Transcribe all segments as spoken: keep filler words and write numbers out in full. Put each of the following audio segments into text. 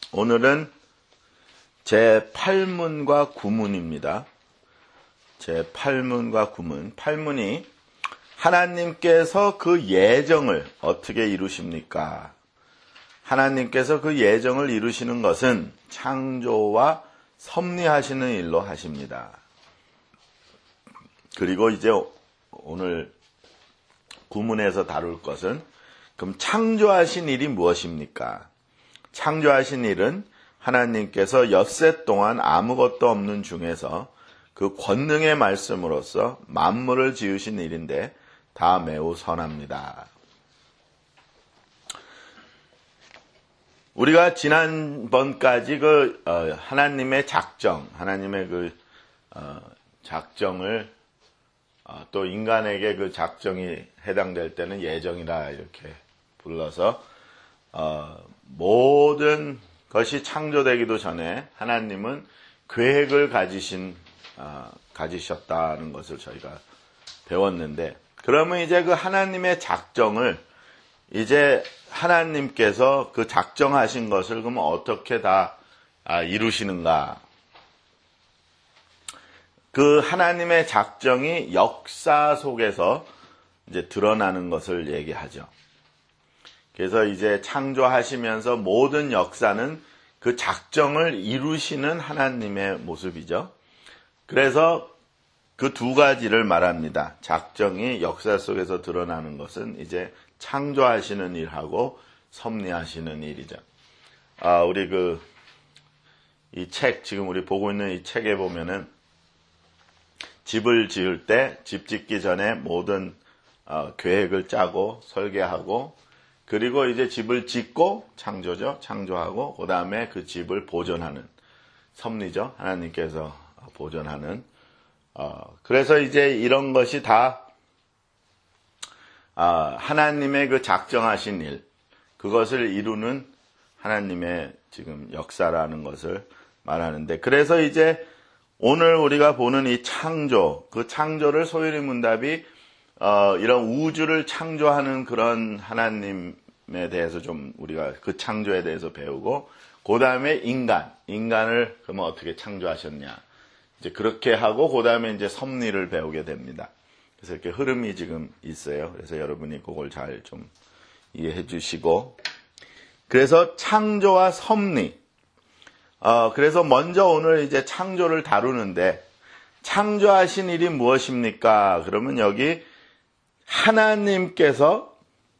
오늘은 제팔 문과 구 문입니다. 제팔 문과 구 문. 팔 문이 하나님께서 그 예정을 어떻게 이루십니까? 하나님께서 그 예정을 이루시는 것은 창조와 섭리하시는 일로 하십니다. 그리고 이제 오늘 구문에서 다룰 것은 그럼 창조하신 일이 무엇입니까? 창조하신 일은 하나님께서 엿새 동안 아무것도 없는 중에서 그 권능의 말씀으로써 만물을 지으신 일인데 다 매우 선합니다. 우리가 지난번까지 그 어, 하나님의 작정, 하나님의 그 어, 작정을 어, 또 인간에게 그 작정이 해당될 때는 예정이라 이렇게 불러서 어, 모든 것이 창조되기도 전에 하나님은 계획을 가지신 어, 가지셨다는 것을 저희가 배웠는데, 그러면 이제 그 하나님의 작정을 이제 하나님께서 그 작정하신 것을 그러면 어떻게 다 아, 이루시는가? 그 하나님의 작정이 역사 속에서 이제 드러나는 것을 얘기하죠. 그래서 이제 창조하시면서 모든 역사는 그 작정을 이루시는 하나님의 모습이죠. 그래서 그 두 가지를 말합니다. 작정이 역사 속에서 드러나는 것은 이제 창조하시는 일하고 섭리하시는 일이죠. 아, 우리 그, 이 책, 지금 우리 보고 있는 이 책에 보면은 집을 지을 때 집 짓기 전에 모든 어, 계획을 짜고 설계하고, 그리고 이제 집을 짓고 창조죠. 창조하고 그 다음에 그 집을 보존하는 섭리죠. 하나님께서 보존하는. 어, 그래서 이제 이런 것이 다 어, 하나님의 그 작정하신 일, 그것을 이루는 하나님의 지금 역사라는 것을 말하는데, 그래서 이제 오늘 우리가 보는 이 창조, 그 창조를 소유리 문답이 어, 이런 우주를 창조하는 그런 하나님에 대해서 좀 우리가 그 창조에 대해서 배우고, 그 다음에 인간, 인간을 그러면 어떻게 창조하셨냐. 이제 그렇게 하고, 그 다음에 이제 섭리를 배우게 됩니다. 그래서 이렇게 흐름이 지금 있어요. 그래서 여러분이 그걸 잘 좀 이해해 주시고. 그래서 창조와 섭리. 어, 그래서 먼저 오늘 이제 창조를 다루는데, 창조하신 일이 무엇입니까? 그러면 여기 하나님께서,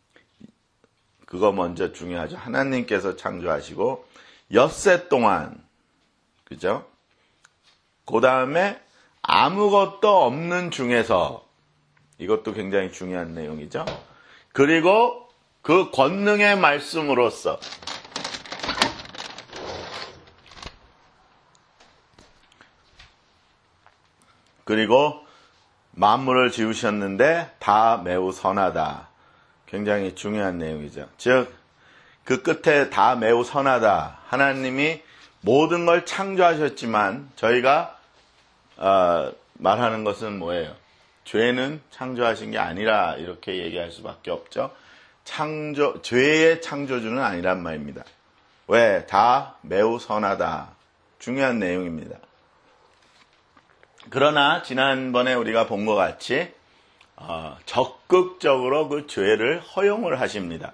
그거 먼저 중요하죠. 하나님께서 창조하시고, 엿새 동안, 그죠? 그 다음에 아무것도 없는 중에서, 이것도 굉장히 중요한 내용이죠. 그리고 그 권능의 말씀으로써, 그리고 만물을 지으셨는데 다 매우 선하다. 굉장히 중요한 내용이죠. 즉, 그 끝에 다 매우 선하다. 하나님이 모든 걸 창조하셨지만 저희가 어, 말하는 것은 뭐예요? 죄는 창조하신 게 아니라 이렇게 얘기할 수밖에 없죠. 창조, 죄의 창조주는 아니란 말입니다. 왜? 다 매우 선하다. 중요한 내용입니다. 그러나 지난번에 우리가 본 것 같이 어, 적극적으로 그 죄를 허용을 하십니다.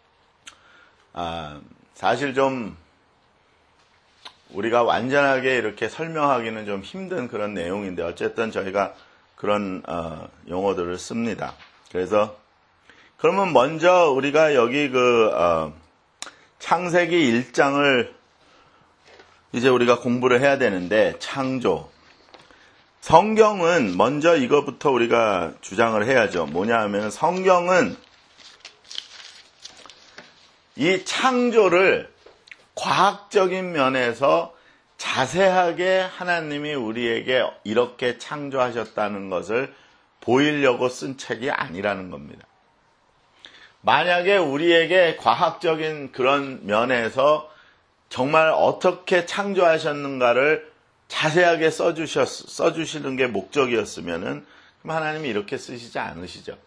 아, 사실 좀 우리가 완전하게 이렇게 설명하기는 좀 힘든 그런 내용인데 어쨌든 저희가 그런 어, 용어들을 씁니다. 그래서 그러면 먼저 우리가 여기 그 어, 창세기 일 장을 이제 우리가 공부를 해야 되는데, 창조. 성경은 먼저 이거부터 우리가 주장을 해야죠. 뭐냐 하면 성경은 이 창조를 과학적인 면에서 자세하게 하나님이 우리에게 이렇게 창조하셨다는 것을 보이려고 쓴 책이 아니라는 겁니다. 만약에 우리에게 과학적인 그런 면에서 정말 어떻게 창조하셨는가를 자세하게 써주셨, 써주시는 게 목적이었으면은 그럼 하나님이 이렇게 쓰시지 않으시죠.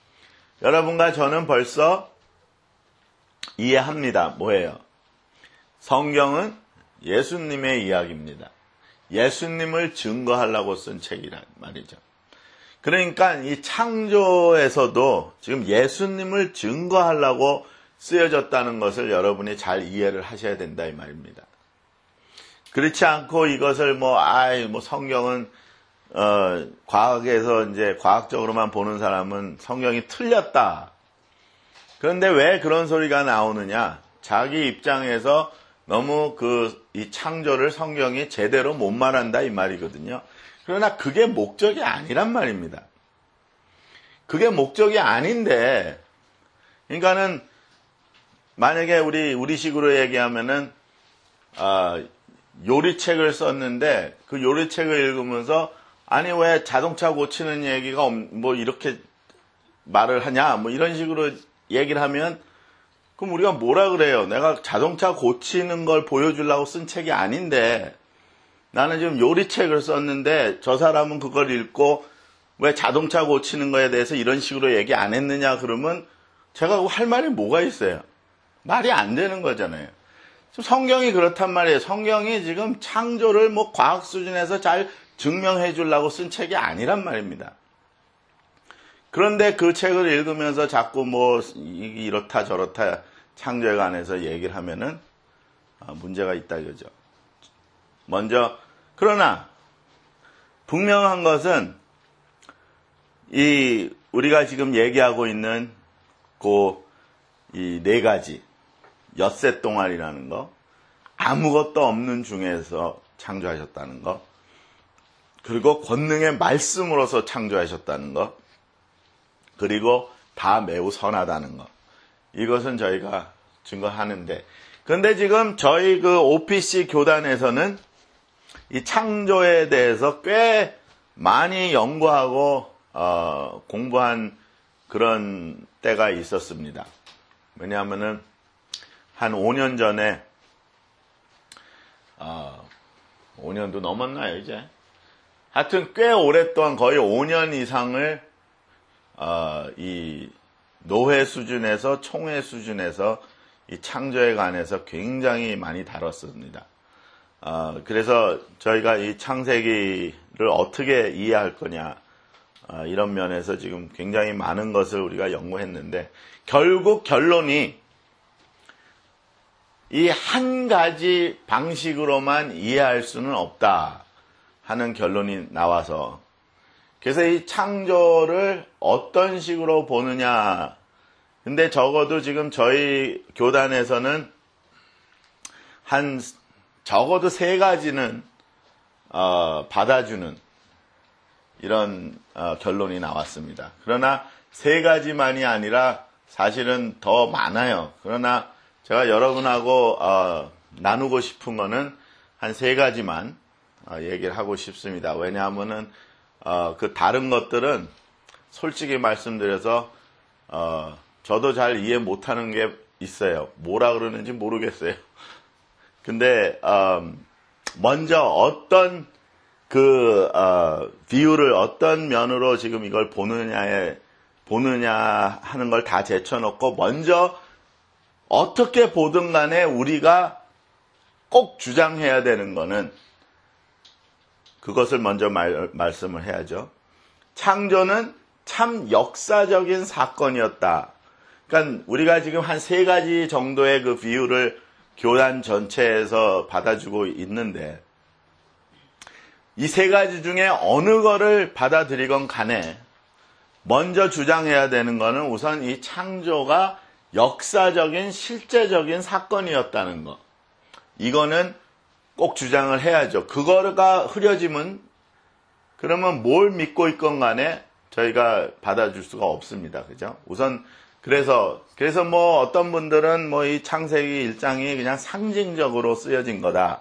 여러분과 저는 벌써 이해합니다. 뭐예요? 성경은 예수님의 이야기입니다. 예수님을 증거하려고 쓴 책이란 말이죠. 그러니까 이 창조에서도 지금 예수님을 증거하려고 쓰여졌다는 것을 여러분이 잘 이해를 하셔야 된다 이 말입니다. 그렇지 않고 이것을 뭐, 아이, 뭐 성경은 어, 과학에서 이제 과학적으로만 보는 사람은 성경이 틀렸다. 그런데 왜 그런 소리가 나오느냐? 자기 입장에서 너무 그 이 창조를 성경이 제대로 못 말한다 이 말이거든요. 그러나 그게 목적이 아니란 말입니다. 그게 목적이 아닌데, 그러니까는 만약에 우리 우리식으로 얘기하면은 아, 요리책을 썼는데 그 요리책을 읽으면서 아니 왜 자동차 고치는 얘기가 뭐 이렇게 말을 하냐 뭐 이런 식으로 얘기를 하면 그럼 우리가 뭐라 그래요? 내가 자동차 고치는 걸 보여주려고 쓴 책이 아닌데 나는 지금 요리책을 썼는데 저 사람은 그걸 읽고 왜 자동차 고치는 거에 대해서 이런 식으로 얘기 안 했느냐 그러면 제가 할 말이 뭐가 있어요? 말이 안 되는 거잖아요. 지금 성경이 그렇단 말이에요. 성경이 지금 창조를 뭐 과학 수준에서 잘 증명해 주려고 쓴 책이 아니란 말입니다. 그런데 그 책을 읽으면서 자꾸 뭐 이렇다 저렇다 창조에 관해서 얘기를 하면은 문제가 있다 이거죠. 먼저 그러나 분명한 것은 이 우리가 지금 얘기하고 있는 그 이 네 가지 엿새 동안이라는 거 아무것도 없는 중에서 창조하셨다는 거 그리고 권능의 말씀으로서 창조하셨다는 것 그리고 다 매우 선하다는 것 이것은 저희가 증거하는데 그런데 지금 저희 그 오피씨 교단에서는 이 창조에 대해서 꽤 많이 연구하고 어, 공부한 그런 때가 있었습니다. 왜냐하면은 한 오 년 전에 어, 오 년도 넘었나요 이제? 하여튼 꽤 오랫동안 거의 오 년 이상을 어, 이 노회 수준에서 총회 수준에서 이 창조에 관해서 굉장히 많이 다뤘습니다. 어, 그래서 저희가 이 창세기를 어떻게 이해할 거냐 어, 이런 면에서 지금 굉장히 많은 것을 우리가 연구했는데 결국 결론이 이 한 가지 방식으로만 이해할 수는 없다 하는 결론이 나와서 그래서 이 창조를 어떤 식으로 보느냐 근데 적어도 지금 저희 교단에서는 한 적어도 세 가지는 어, 받아주는 이런 어, 결론이 나왔습니다. 그러나 세 가지만이 아니라 사실은 더 많아요. 그러나 제가 여러분하고 어, 나누고 싶은 거는 한 세 가지만 어, 얘기를 하고 싶습니다. 왜냐하면은 어, 그 다른 것들은 솔직히 말씀드려서 어, 저도 잘 이해 못하는 게 있어요. 뭐라 그러는지 모르겠어요. 근데 어, 먼저 어떤 그 어, 비유를 어떤 면으로 지금 이걸 보느냐에 보느냐 하는 걸 다 제쳐놓고 먼저 어떻게 보든 간에 우리가 꼭 주장해야 되는 거는 그것을 먼저 말, 말씀을 해야죠. 창조는 참 역사적인 사건이었다. 그러니까 우리가 지금 한 세 가지 정도의 그 비유를 교단 전체에서 받아주고 있는데 이 세 가지 중에 어느 거를 받아들이건 간에 먼저 주장해야 되는 거는 우선 이 창조가 역사적인 실제적인 사건이었다는 거. 이거는 꼭 주장을 해야죠. 그거가 흐려지면 그러면 뭘 믿고 있건 간에 저희가 받아줄 수가 없습니다. 그죠? 우선 그래서 그래서 뭐 어떤 분들은 뭐 이 창세기 일 장이 그냥 상징적으로 쓰여진 거다.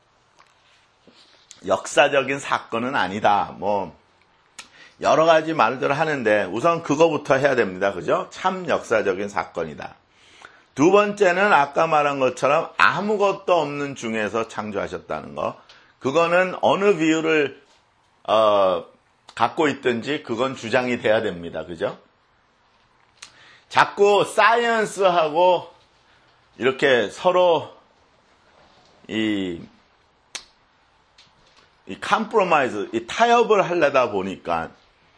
역사적인 사건은 아니다. 뭐 여러 가지 말들을 하는데 우선 그거부터 해야 됩니다. 그죠? 참 역사적인 사건이다. 두 번째는 아까 말한 것처럼 아무것도 없는 중에서 창조하셨다는 거. 그거는 어느 비유를 어, 갖고 있든지 그건 주장이 돼야 됩니다. 그죠? 자꾸 사이언스하고 이렇게 서로 이, 이 컴프로마이즈, 이 타협을 하려다 보니까,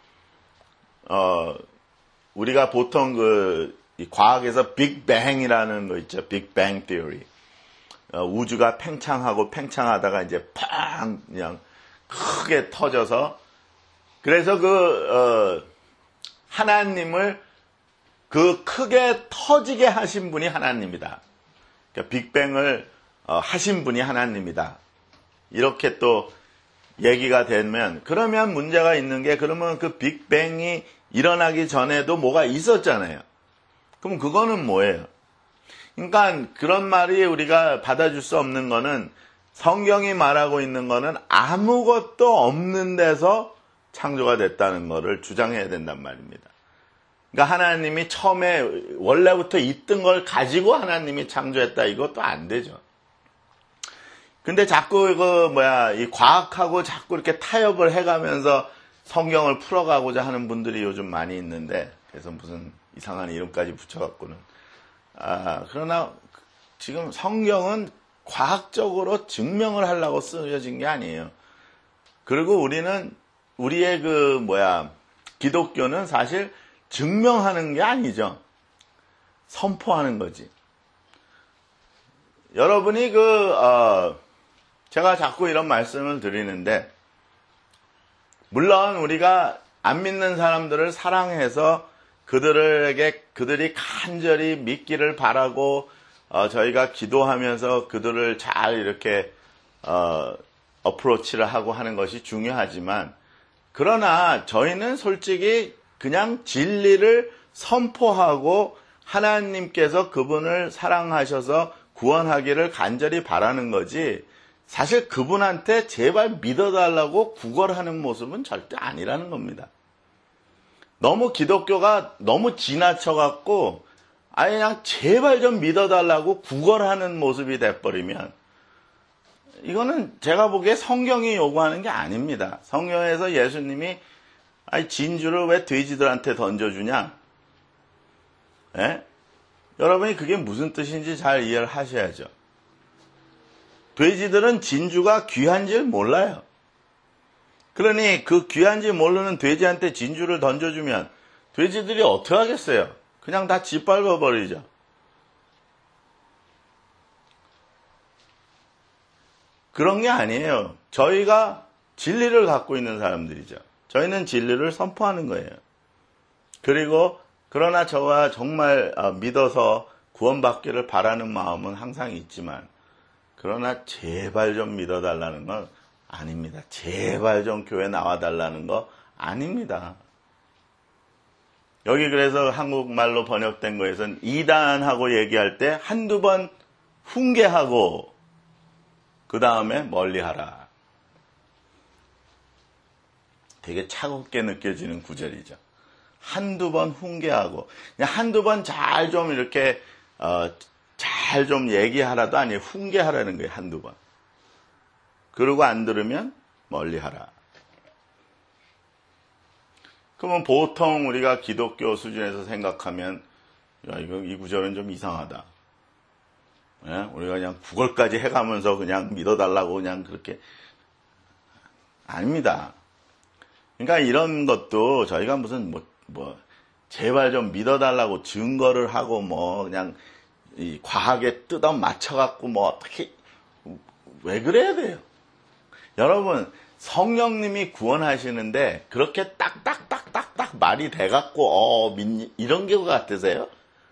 어, 우리가 보통 그, 이 과학에서 빅뱅이라는 거 있죠. 빅뱅 티어리. 어, 우주가 팽창하고 팽창하다가 이제 팡! 그냥 크게 터져서, 그래서 그, 어, 하나님을 그 크게 터지게 하신 분이 하나님이다. 그러니까 빅뱅을 어, 하신 분이 하나님이다. 이렇게 또 얘기가 되면, 그러면 문제가 있는 게, 그러면 그 빅뱅이 일어나기 전에도 뭐가 있었잖아요. 그럼 그거는 뭐예요? 그러니까 그런 말이 우리가 받아줄 수 없는 거는, 성경이 말하고 있는 거는 아무것도 없는 데서 창조가 됐다는 거를 주장해야 된단 말입니다. 그러니까 하나님이 처음에 원래부터 있던 걸 가지고 하나님이 창조했다, 이것도 안 되죠. 근데 자꾸 그 뭐야 이 과학하고 자꾸 이렇게 타협을 해가면서 성경을 풀어가고자 하는 분들이 요즘 많이 있는데, 그래서 무슨 이상한 이름까지 붙여갖고는 아 그러나 지금 성경은 과학적으로 증명을 하려고 쓰여진 게 아니에요. 그리고 우리는 우리의 그 뭐야 기독교는 사실 증명하는 게 아니죠. 선포하는 거지. 여러분이 그, 어, 제가 자꾸 이런 말씀을 드리는데, 물론 우리가 안 믿는 사람들을 사랑해서 그들에게, 그들이 간절히 믿기를 바라고, 어, 저희가 기도하면서 그들을 잘 이렇게, 어, 어프로치를 하고 하는 것이 중요하지만, 그러나 저희는 솔직히 그냥 진리를 선포하고 하나님께서 그분을 사랑하셔서 구원하기를 간절히 바라는 거지, 사실 그분한테 제발 믿어달라고 구걸하는 모습은 절대 아니라는 겁니다. 너무 기독교가 너무 지나쳐갖고 아예 그냥 제발 좀 믿어달라고 구걸하는 모습이 돼버리면, 이거는 제가 보기에 성경이 요구하는 게 아닙니다. 성경에서 예수님이 아니 진주를 왜 돼지들한테 던져주냐? 예? 여러분이 그게 무슨 뜻인지 잘 이해를 하셔야죠. 돼지들은 진주가 귀한지를 몰라요. 그러니 그 귀한지 모르는 돼지한테 진주를 던져주면 돼지들이 어떻게 하겠어요? 그냥 다 짓밟아 버리죠. 그런 게 아니에요. 저희가 진리를 갖고 있는 사람들이죠. 저희는 진리를 선포하는 거예요. 그리고 그러나 저와 정말 믿어서 구원받기를 바라는 마음은 항상 있지만, 그러나 제발 좀 믿어달라는 건 아닙니다. 제발 좀 교회 나와달라는 거 아닙니다. 여기 그래서 한국말로 번역된 거에서는 이단하고 얘기할 때 한두 번 훈계하고 그 다음에 멀리하라. 되게 차갑게 느껴지는 구절이죠. 한두 번 훈계하고, 그냥 한두 번 잘 좀 이렇게, 어, 잘 좀 얘기하라도 아니에요. 훈계하라는 거예요, 한두 번. 그러고 안 들으면 멀리하라. 그러면 보통 우리가 기독교 수준에서 생각하면, 야, 이거, 이 구절은 좀 이상하다. 예? 우리가 그냥 구걸까지 해가면서 그냥 믿어달라고 그냥 그렇게. 아닙니다. 그러니까 이런 것도 저희가 무슨 뭐, 뭐, 제발 좀 믿어달라고 증거를 하고 뭐, 그냥 이 과학에 뜯어 맞춰갖고 뭐 어떻게, 왜 그래야 돼요? 여러분, 성령님이 구원하시는데 그렇게 딱딱딱딱딱 말이 돼갖고, 어, 믿니? 이런 게 같으세요?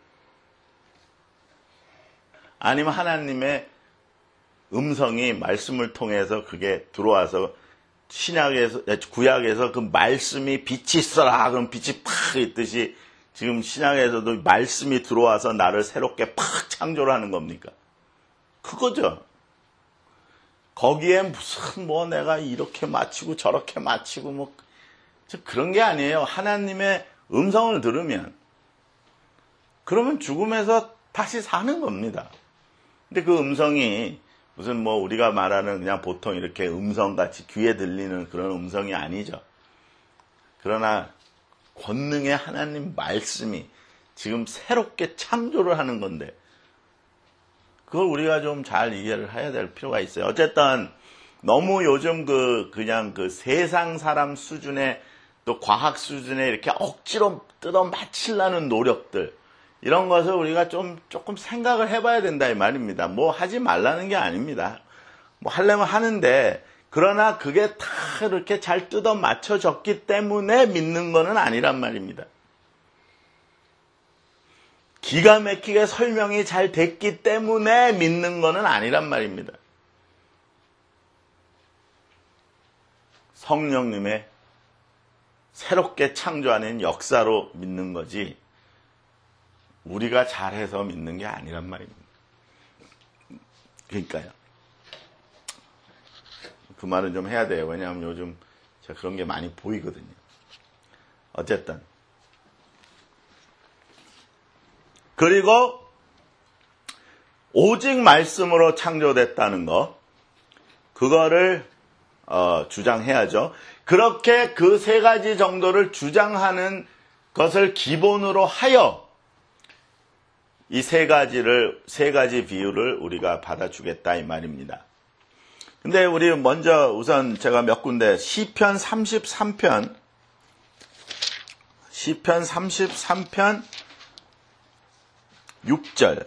아니면 하나님의 음성이 말씀을 통해서 그게 들어와서 신약에서, 구약에서 그 말씀이 빛이 있어라. 그럼 빛이 팍 있듯이 지금 신약에서도 말씀이 들어와서 나를 새롭게 팍 창조를 하는 겁니까? 그거죠. 거기에 무슨 뭐 내가 이렇게 맞추고 저렇게 맞추고 뭐 그런 게 아니에요. 하나님의 음성을 들으면, 그러면 죽음에서 다시 사는 겁니다. 근데 그 음성이 무슨 뭐 우리가 말하는 그냥 보통 이렇게 음성같이 귀에 들리는 그런 음성이 아니죠. 그러나 권능의 하나님 말씀이 지금 새롭게 창조를 하는 건데, 그걸 우리가 좀 잘 이해를 해야 될 필요가 있어요. 어쨌든 너무 요즘 그 그냥 그 세상 사람 수준의 또 과학 수준에 이렇게 억지로 뜯어 맞추려는 노력들, 이런 것을 우리가 좀 조금 생각을 해봐야 된다 이 말입니다. 뭐 하지 말라는 게 아닙니다. 뭐 하려면 하는데, 그러나 그게 다 이렇게 잘 뜯어 맞춰졌기 때문에 믿는 거는 아니란 말입니다. 기가 막히게 설명이 잘 됐기 때문에 믿는 거는 아니란 말입니다. 성령님의 새롭게 창조하는 역사로 믿는 거지, 우리가 잘해서 믿는 게 아니란 말입니다. 그러니까요. 그 말은 좀 해야 돼요. 왜냐하면 요즘 제가 그런 게 많이 보이거든요. 어쨌든. 그리고 오직 말씀으로 창조됐다는 거, 그거를 어, 주장해야죠. 그렇게 그 세 가지 정도를 주장하는 것을 기본으로 하여 이 세 가지를, 세 가지 비유를 우리가 받아주겠다 이 말입니다. 근데 우리 먼저 우선 제가 몇 군데 시편 삼십삼 편, 시편 삼십삼 편 육 절.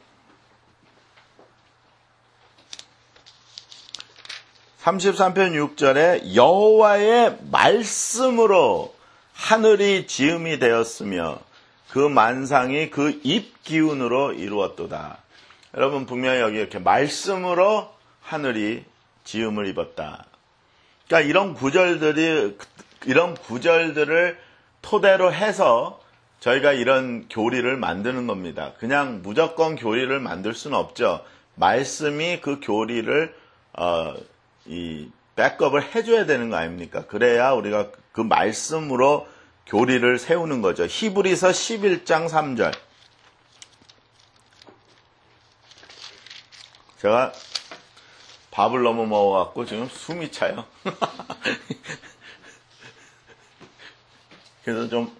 삼십삼 편 육 절에 여호와의 말씀으로 하늘이 지음이 되었으며 그 만상이 그 입 기운으로 이루었도다. 여러분 분명히 여기 이렇게 말씀으로 하늘이 지음을 입었다. 그러니까 이런 구절들이, 이런 구절들을 토대로 해서 저희가 이런 교리를 만드는 겁니다. 그냥 무조건 교리를 만들 수는 없죠. 말씀이 그 교리를 어, 이 백업을 해줘야 되는 거 아닙니까? 그래야 우리가 그 말씀으로 교리를 세우는 거죠. 히브리서 십일 장 삼 절. 제가 밥을 너무 먹어갖고 지금 숨이 차요. 그래서 좀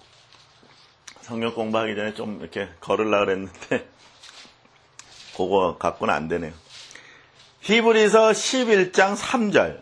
성경 공부하기 전에 좀 이렇게 걸으려고 그랬는데 그거 갖고는 안 되네요. 히브리서 십일 장 삼 절.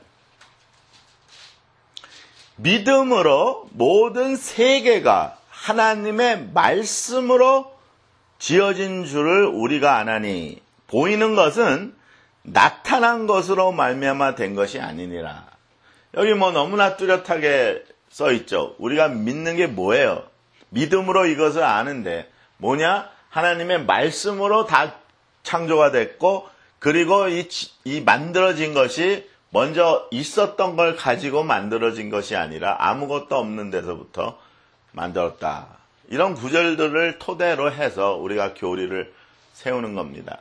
믿음으로 모든 세계가 하나님의 말씀으로 지어진 줄을 우리가 아나니 보이는 것은 나타난 것으로 말미암아 된 것이 아니니라. 여기 뭐 너무나 뚜렷하게 써 있죠. 우리가 믿는 게 뭐예요? 믿음으로 이것을 아는데 뭐냐? 하나님의 말씀으로 다 창조가 됐고, 그리고 이, 이 만들어진 것이 먼저 있었던 걸 가지고 만들어진 것이 아니라 아무것도 없는 데서부터 만들었다. 이런 구절들을 토대로 해서 우리가 교리를 세우는 겁니다.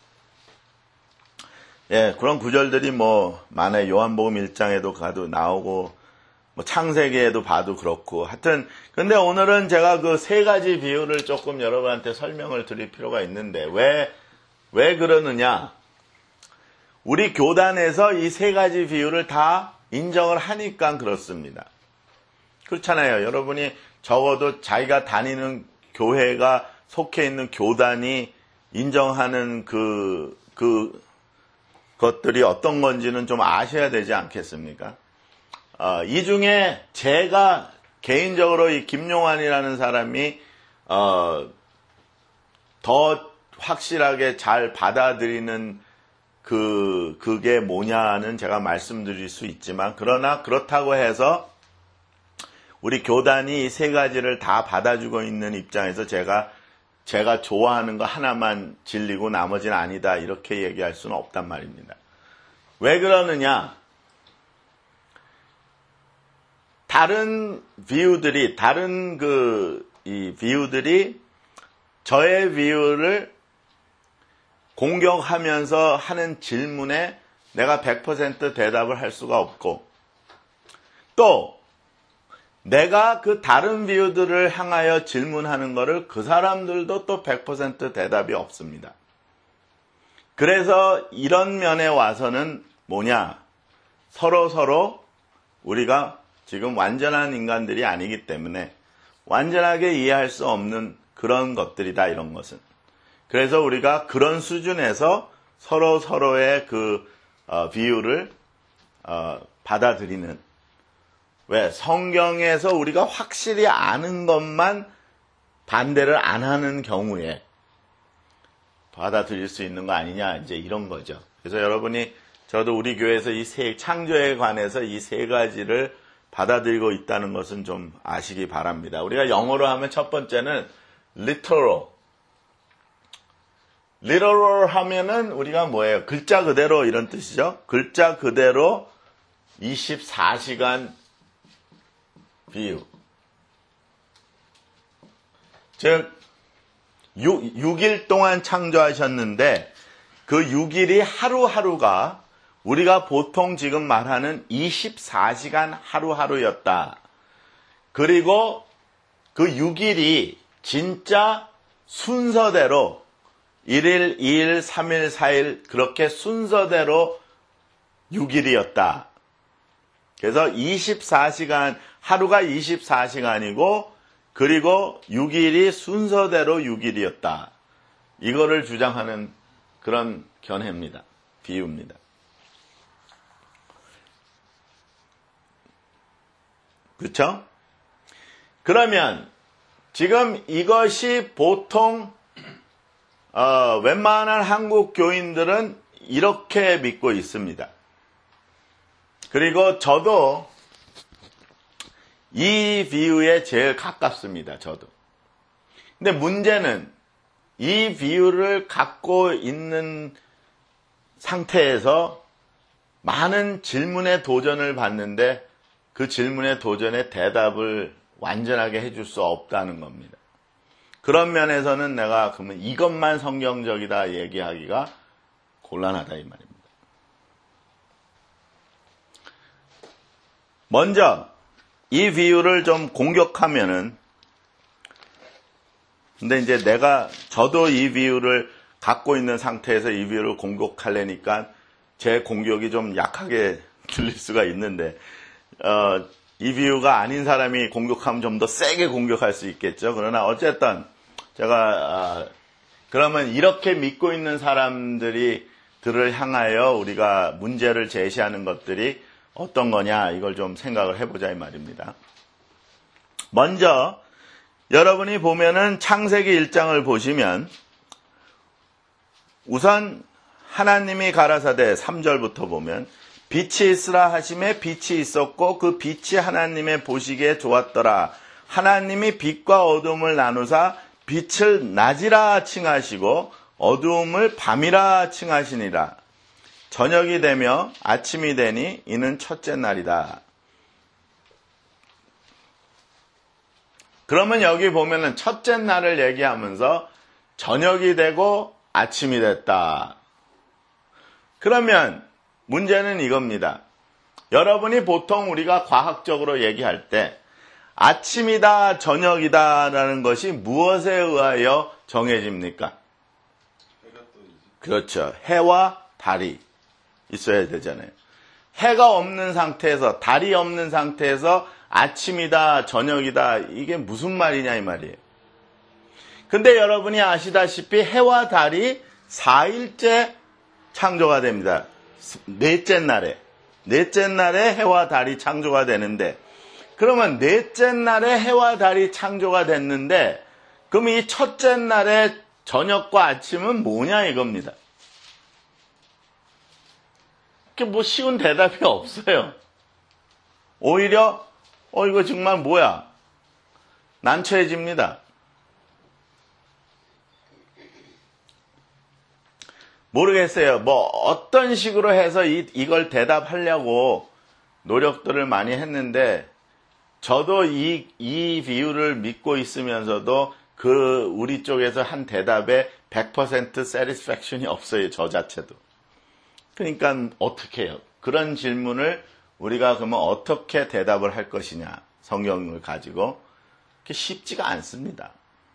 예, 그런 구절들이 뭐 많아요. 요한복음 일 장에도 가도 나오고, 뭐 창세기에도 봐도 그렇고. 하여튼 근데 오늘은 제가 그 세 가지 비유를 조금 여러분한테 설명을 드릴 필요가 있는데, 왜, 왜 그러느냐? 우리 교단에서 이 세 가지 비유를 다 인정을 하니까 그렇습니다. 그렇잖아요. 여러분이 적어도 자기가 다니는 교회가 속해 있는 교단이 인정하는 그, 그 것들이 어떤 건지는 좀 아셔야 되지 않겠습니까? 어, 이 중에 제가 개인적으로 이 김용환이라는 사람이 어, 더 확실하게 잘 받아들이는 그 그게 뭐냐는 제가 말씀드릴 수 있지만, 그러나 그렇다고 해서 우리 교단이 이 세 가지를 다 받아주고 있는 입장에서 제가 제가 좋아하는 거 하나만 진리고 나머지는 아니다 이렇게 얘기할 수는 없단 말입니다. 왜 그러느냐? 다른 비유들이, 다른 그, 이 비유들이 저의 비유를 공격하면서 하는 질문에 내가 백 퍼센트 대답을 할 수가 없고, 또 내가 그 다른 비유들을 향하여 질문하는 것을 그 사람들도 또 백 퍼센트 대답이 없습니다. 그래서 이런 면에 와서는 뭐냐? 서로 서로 우리가 지금 완전한 인간들이 아니기 때문에 완전하게 이해할 수 없는 그런 것들이다, 이런 것은. 그래서 우리가 그런 수준에서 서로 서로의 그 어, 비유를 어, 받아들이는, 왜? 성경에서 우리가 확실히 아는 것만 반대를 안 하는 경우에 받아들일 수 있는 거 아니냐, 이제 이런 거죠. 그래서 여러분이, 저도 우리 교회에서 이 세, 창조에 관해서 이 세 가지를 받아들이고 있다는 것은 좀 아시기 바랍니다. 우리가 영어로 하면 첫 번째는 literal. literal 하면은 우리가 뭐예요? 글자 그대로 이런 뜻이죠. 글자 그대로 이십사 시간 비유. 즉, 육 일 동안 창조하셨는데 그 육 일이 하루하루가 우리가 보통 지금 말하는 이십사 시간 하루하루였다. 그리고 그 육 일이 진짜 순서대로 일 일, 이 일, 삼 일, 사 일 그렇게 순서대로 육 일이었다. 그래서 이십사 시간, 하루가 이십사 시간이고 그리고 육 일이 순서대로 육 일이었다. 이거를 주장하는 그런 견해입니다. 비유입니다. 그렇죠? 그러면 지금 이것이 보통 어, 웬만한 한국 교인들은 이렇게 믿고 있습니다. 그리고 저도 이 비유에 제일 가깝습니다. 저도. 근데 문제는 이 비유를 갖고 있는 상태에서 많은 질문에 도전을 받는데 그 질문의 도전에 대답을 완전하게 해줄 수 없다는 겁니다. 그런 면에서는 내가 그러면 이것만 성경적이다 얘기하기가 곤란하다 이 말입니다. 먼저 이 비유를 좀 공격하면은, 근데 이제 내가 저도 이 비유를 갖고 있는 상태에서 이 비유를 공격하려니까 제 공격이 좀 약하게 들릴 수가 있는데, 어, 이 비유가 아닌 사람이 공격하면 좀 더 세게 공격할 수 있겠죠. 그러나 어쨌든 제가 어, 그러면 이렇게 믿고 있는 사람들이 들을 향하여 우리가 문제를 제시하는 것들이 어떤 거냐, 이걸 좀 생각을 해보자 이 말입니다. 먼저 여러분이 보면은 창세기 일 장을 보시면 우선 하나님이 가라사대 삼 절부터 보면 빛이 있으라 하심에 빛이 있었고 그 빛이 하나님의 보시기에 좋았더라. 하나님이 빛과 어둠을 나누사 빛을 낮이라 칭하시고 어두움을 밤이라 칭하시니라. 저녁이 되며 아침이 되니 이는 첫째 날이다. 그러면 여기 보면은 첫째 날을 얘기하면서 저녁이 되고 아침이 됐다. 그러면 문제는 이겁니다. 여러분이 보통 우리가 과학적으로 얘기할 때 아침이다, 저녁이다 라는 것이 무엇에 의하여 정해집니까? 그렇죠. 해와 달이 있어야 되잖아요. 해가 없는 상태에서, 달이 없는 상태에서 아침이다, 저녁이다, 이게 무슨 말이냐 이 말이에요. 근데 여러분이 아시다시피 해와 달이 사 일째 창조가 됩니다. 넷째 날에. 넷째 날에 해와 달이 창조가 되는데, 그러면 넷째 날에 해와 달이 창조가 됐는데, 그럼 이 첫째 날에 저녁과 아침은 뭐냐 이겁니다. 이렇게 뭐 쉬운 대답이 없어요. 오히려 어 이거 정말 뭐야? 난처해집니다. 모르겠어요. 뭐 어떤 식으로 해서 이, 이걸 대답하려고 노력들을 많이 했는데 저도 이, 이 비유를 믿고 있으면서도 그 우리 쪽에서 한 대답에 백 퍼센트 satisfaction이 없어요. 저 자체도. 그러니까 어떻게 해요? 그런 질문을 우리가 그러면 어떻게 대답을 할 것이냐, 성경을 가지고. 그게 쉽지가 않습니다.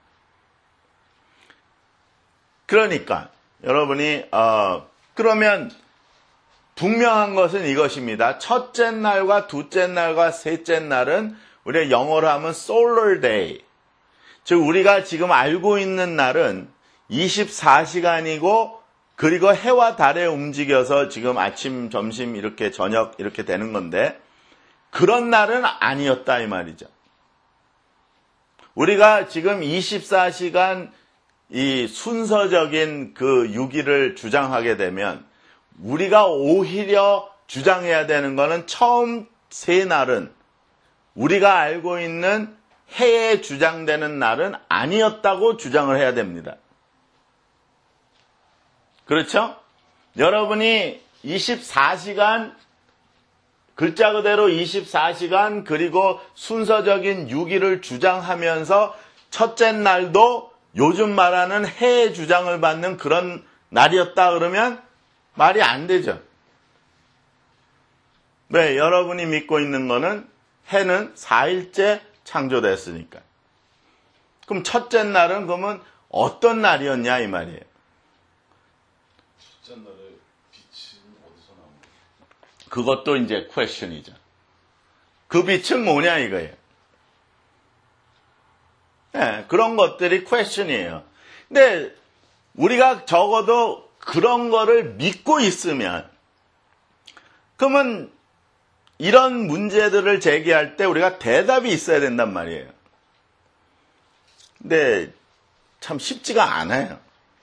그러니까 여러분이 어 그러면 분명한 것은 이것입니다. 첫째 날과 둘째 날과 셋째 날은 우리가 영어로 하면 solar day, 즉 우리가 지금 알고 있는 날은 이십사 시간이고 그리고 해와 달에 움직여서 지금 아침, 점심, 이렇게 저녁 이렇게 되는 건데 그런 날은 아니었다 이 말이죠. 우리가 지금 이십사 시간 이 순서적인 그 유기를 주장하게 되면 우리가 오히려 주장해야 되는 거는 처음 세 날은 우리가 알고 있는 해에 주장되는 날은 아니었다고 주장을 해야 됩니다. 그렇죠? 여러분이 이십사 시간 글자 그대로 이십사 시간 그리고 순서적인 유기를 주장하면서 첫째 날도 요즘 말하는 해의 주장을 받는 그런 날이었다 그러면 말이 안 되죠. 왜? 여러분이 믿고 있는 거는 해는 사 일째 창조됐으니까. 그럼 첫째 날은 그러면 어떤 날이었냐 이 말이에요. 첫째 날에 빛은 어디서 나온 거예요? 그것도 이제 퀘스천이죠. 그 빛은 뭐냐 이거예요. 네, 그런 것들이 퀘스천이에요. 근데 우리가 적어도 그런 거를 믿고 있으면 그러면 이런 문제들을 제기할 때 우리가 대답이 있어야 된단 말이에요. 근데 참 쉽지가 않아요.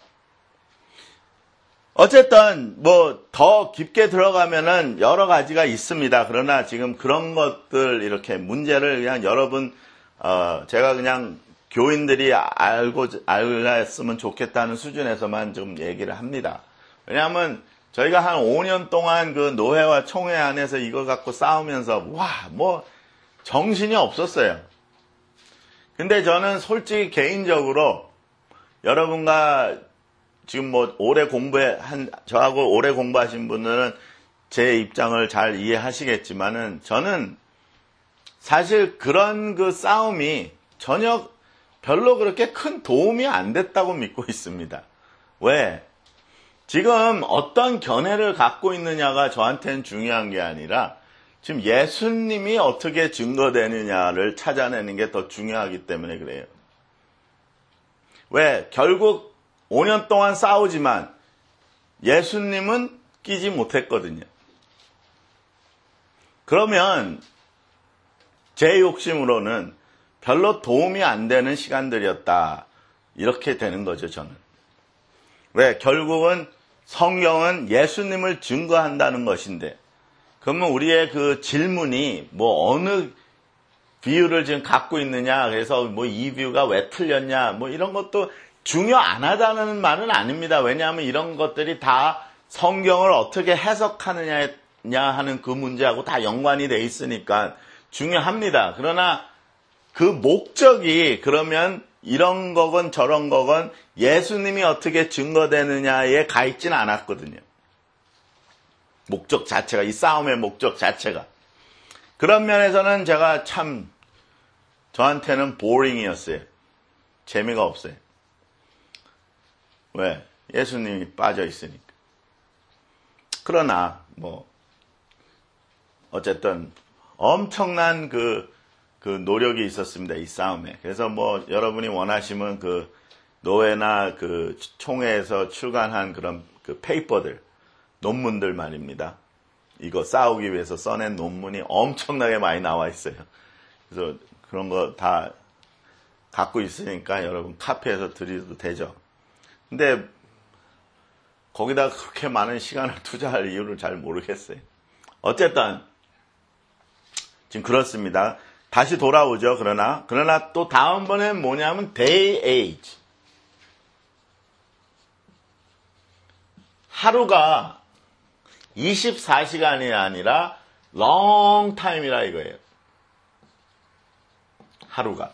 어쨌든 뭐 더 깊게 들어가면은 여러 가지가 있습니다. 그러나 지금 그런 것들 이렇게 문제를 그냥 여러분 어 제가 그냥 교인들이 알고 알았으면 좋겠다는 수준에서만 좀 얘기를 합니다. 왜냐하면 저희가 한 오 년 동안 그 노회와 총회 안에서 이거 갖고 싸우면서 와, 뭐 정신이 없었어요. 근데 저는 솔직히 개인적으로 여러분과 지금 뭐 오래 공부해 한 저하고 오래 공부하신 분들은 제 입장을 잘 이해하시겠지만은 저는 사실 그런 그 싸움이 전혀 별로 그렇게 큰 도움이 안 됐다고 믿고 있습니다. 왜? 지금 어떤 견해를 갖고 있느냐가 저한테는 중요한 게 아니라 지금 예수님이 어떻게 증거되느냐를 찾아내는 게 더 중요하기 때문에 그래요. 왜? 결국 오 년 동안 싸우지만 예수님은 끼지 못했거든요. 그러면 제 욕심으로는 별로 도움이 안 되는 시간들이었다. 이렇게 되는 거죠, 저는. 왜? 결국은 성경은 예수님을 증거한다는 것인데, 그러면 우리의 그 질문이 뭐 어느 비유를 지금 갖고 있느냐, 그래서 뭐 이 비유가 왜 틀렸냐, 뭐 이런 것도 중요 안 하다는 말은 아닙니다. 왜냐하면 이런 것들이 다 성경을 어떻게 해석하느냐 하는 그 문제하고 다 연관이 돼 있으니까 중요합니다. 그러나 그 목적이 그러면 이런 거건 저런 거건 예수님이 어떻게 증거되느냐에 가 있지는 않았거든요. 목적 자체가, 이 싸움의 목적 자체가. 그런 면에서는 제가 참 저한테는 보링이었어요. 재미가 없어요. 왜? 예수님이 빠져 있으니까. 그러나 뭐 어쨌든 엄청난 그, 그 노력이 있었습니다. 이 싸움에. 그래서 뭐 여러분이 원하시면 그 노회나 그 총회에서 출간한 그런 그 페이퍼들, 논문들 말입니다. 이거 싸우기 위해서 써낸 논문이 엄청나게 많이 나와 있어요. 그래서 그런 거 다 갖고 있으니까 여러분 카피해서 드려도 되죠. 근데 거기다 그렇게 많은 시간을 투자할 이유를 잘 모르겠어요. 어쨌든 지금 그렇습니다. 다시 돌아오죠. 그러나 그러나 또 다음번엔 뭐냐면 day age. 하루가 이십사 시간이 아니라 long time이라 이거예요. 하루가.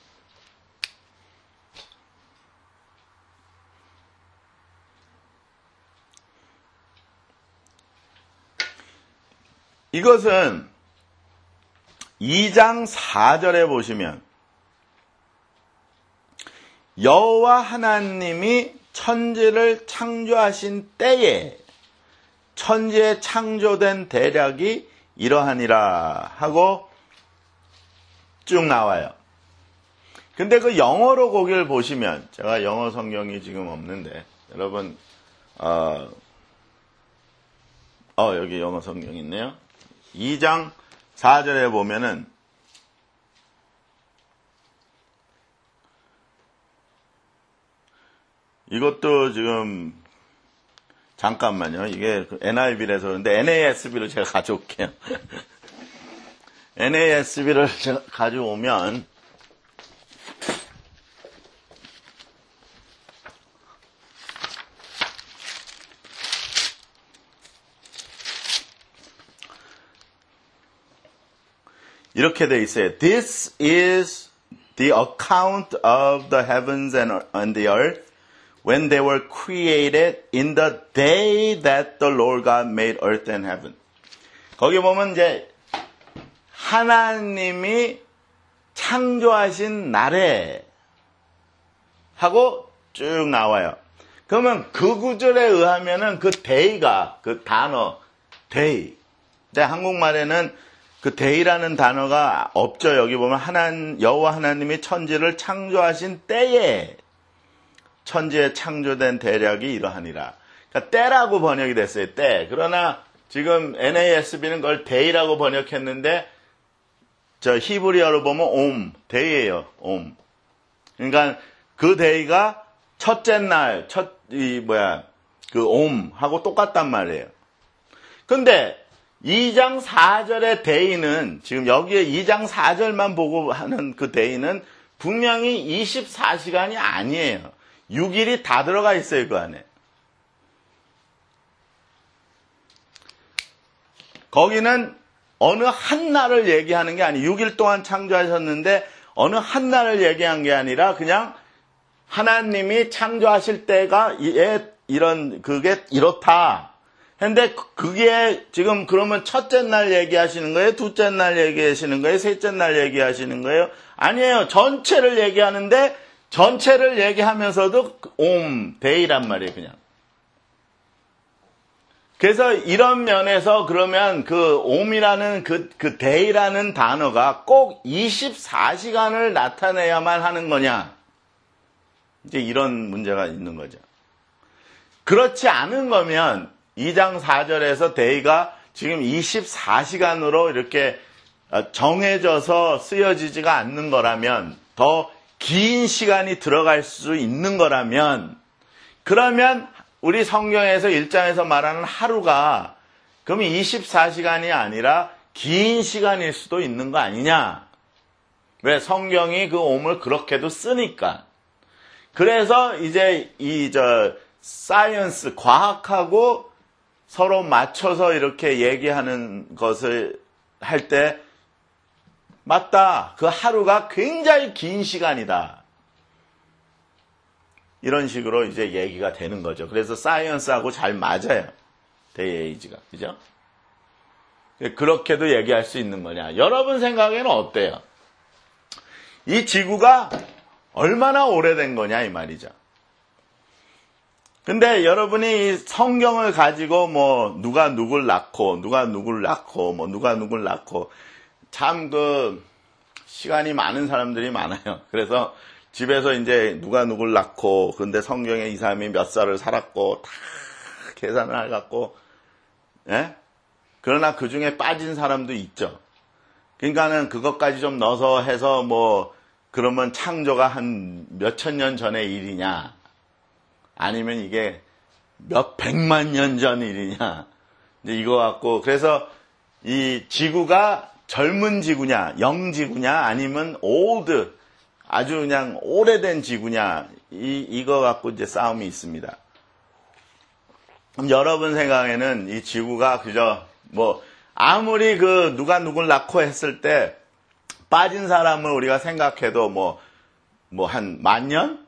이것은 이 장 사 절에 보시면 여호와 하나님이 천지를 창조하신 때에 천지에 창조된 대략이 이러하니라 하고 쭉 나와요. 근데 그 영어로 거기를 보시면, 제가 영어 성경이 지금 없는데, 여러분, 어, 어 여기 영어 성경 있네요. 이 장 사 절에 보면은, 이것도 지금, 잠깐만요. 이게 엔아이브이라서 그런데 엔에이에스비를 제가 가져올게요. 엔에이에스비를 제가 가져오면, 이렇게 돼 있어요. This is the account of the heavens and, and the earth when they were created in the day that the Lord God made earth and heaven. 거기 보면 이제 하나님이 창조하신 날에 하고 쭉 나와요. 그러면 그 구절에 의하면은 그 day가 그 단어 day. 근데 한국말에는 그 day라는 단어가 없죠. 여기 보면 하나 여호와 하나님이 천지를 창조하신 때에 천지에 창조된 대략이 이러하니라. 그러니까 때라고 번역이 됐어요. 때. 그러나 지금 엔에이에스비는 그걸 day라고 번역했는데 저 히브리어로 보면 옴, day예요. 옴. 그러니까 그 day가 첫째 날, 첫 이 뭐야 그 옴하고 똑같단 말이에요. 근데 이 장 사 절의 day는 지금 여기에 이 장 사 절만 보고 하는 그 day는 분명히 이십사 시간이 아니에요. 육 일이 다 들어가 있어요, 그 안에. 거기는 어느 한 날을 얘기하는 게 아니에요. 육 일 동안 창조하셨는데 어느 한 날을 얘기한 게 아니라 그냥 하나님이 창조하실 때가 이런 그게 이렇다. 근데 그게 지금 그러면 첫째 날 얘기하시는 거예요? 둘째 날 얘기하시는 거예요? 셋째 날 얘기하시는 거예요? 아니에요. 전체를 얘기하는데 전체를 얘기하면서도 옴, 데이란 말이에요, 그냥. 그래서 이런 면에서 그러면 그 옴이라는 그, 그 데이라는 단어가 꼭 이십사 시간을 나타내야만 하는 거냐? 이제 이런 문제가 있는 거죠. 그렇지 않은 거면 이 장 사 절에서 데이가 지금 이십사 시간으로 이렇게 정해져서 쓰여지지가 않는 거라면, 더 긴 시간이 들어갈 수 있는 거라면, 그러면 우리 성경에서 일 장에서 말하는 하루가 그럼 이십사 시간이 아니라 긴 시간일 수도 있는 거 아니냐? 왜? 성경이 그 옴을 그렇게도 쓰니까. 그래서 이제 이 저 사이언스, 과학하고 서로 맞춰서 이렇게 얘기하는 것을 할 때, 맞다. 그 하루가 굉장히 긴 시간이다. 이런 식으로 이제 얘기가 되는 거죠. 그래서 사이언스하고 잘 맞아요. 데이에이지가. 그죠? 그렇게도 얘기할 수 있는 거냐. 여러분 생각에는 어때요? 이 지구가 얼마나 오래된 거냐, 이 말이죠. 근데 여러분이 성경을 가지고 뭐 누가 누굴 낳고 누가 누굴 낳고 뭐 누가 누굴 낳고 참 그 시간이 많은 사람들이 많아요. 그래서 집에서 이제 누가 누굴 낳고 근데 성경에 이 사람이 몇 살을 살았고 다 계산을 해갖고 예? 그러나 그 중에 빠진 사람도 있죠. 그러니까는 그것까지 좀 넣어서 해서 뭐 그러면 창조가 한 몇천 년 전의 일이냐? 아니면 이게 몇 백만 년 전 일이냐. 이제 이거 갖고, 그래서 이 지구가 젊은 지구냐, 영지구냐, 아니면 old, 아주 그냥 오래된 지구냐, 이, 이거 갖고 이제 싸움이 있습니다. 그럼 여러분 생각에는 이 지구가 그저 뭐, 아무리 그 누가 누굴 낳고 했을 때 빠진 사람을 우리가 생각해도 뭐, 뭐 한 만 년?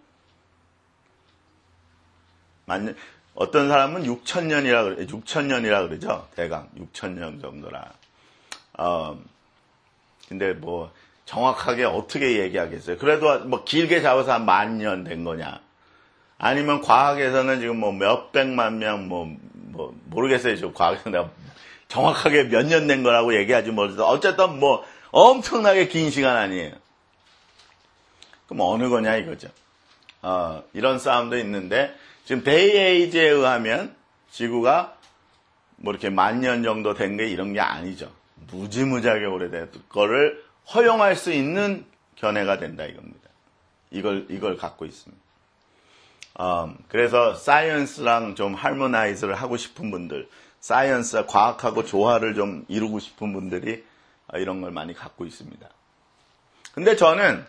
만 년? 어떤 사람은 육천 년이라 그래, 육천 년이라 그러죠. 대강 육천 년 정도라. 어, 근데 뭐 정확하게 어떻게 얘기하겠어요? 그래도 뭐 길게 잡아서 한 만 년 된 거냐? 아니면 과학에서는 지금 뭐 몇백만 명, 뭐, 뭐 모르겠어요. 저 과학에서 내가 정확하게 몇 년 된 거라고 얘기하지 못해서 어쨌든 뭐 엄청나게 긴 시간 아니에요. 그럼 어느 거냐 이거죠. 어, 이런 싸움도 있는데 지금 데이 에이지에 의하면 지구가 뭐 이렇게 만 년 정도 된 게 이런 게 아니죠. 무지무지하게 오래된 거를 허용할 수 있는 견해가 된다 이겁니다. 이걸 이걸 갖고 있습니다. 음, 그래서 사이언스랑 좀 할모나이즈를 하고 싶은 분들, 사이언스와 과학하고 조화를 좀 이루고 싶은 분들이 이런 걸 많이 갖고 있습니다. 근데 저는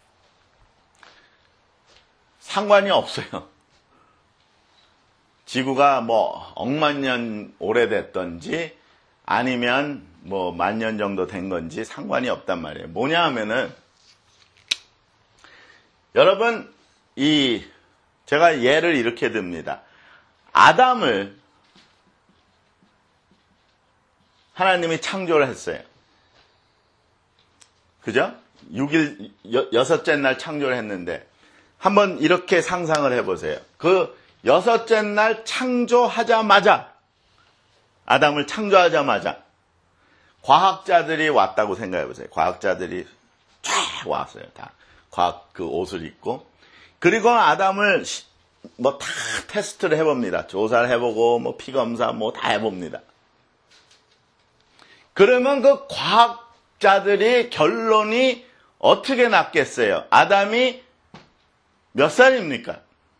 상관이 없어요. 지구가 뭐 억만 년 오래됐던지 아니면 뭐 만 년 정도 된 건지 상관이 없단 말이에요. 뭐냐 하면은 여러분 이 제가 예를 이렇게 듭니다. 아담을 하나님이 창조를 했어요. 그죠? 육 일, 여, 여섯째 날 창조를 했는데 한번 이렇게 상상을 해보세요. 그 여섯째 날 창조하자마자 아담을 창조하자마자 과학자들이 왔다고 생각해보세요. 과학자들이 쫙 왔어요. 다 과학 그 옷을 입고 그리고 아담을 뭐 다 테스트를 해봅니다. 조사를 해보고 뭐 피검사 뭐 다 해봅니다. 그러면 그 과학자들이 결론이 어떻게 났겠어요? 아담이 몇 살입니까?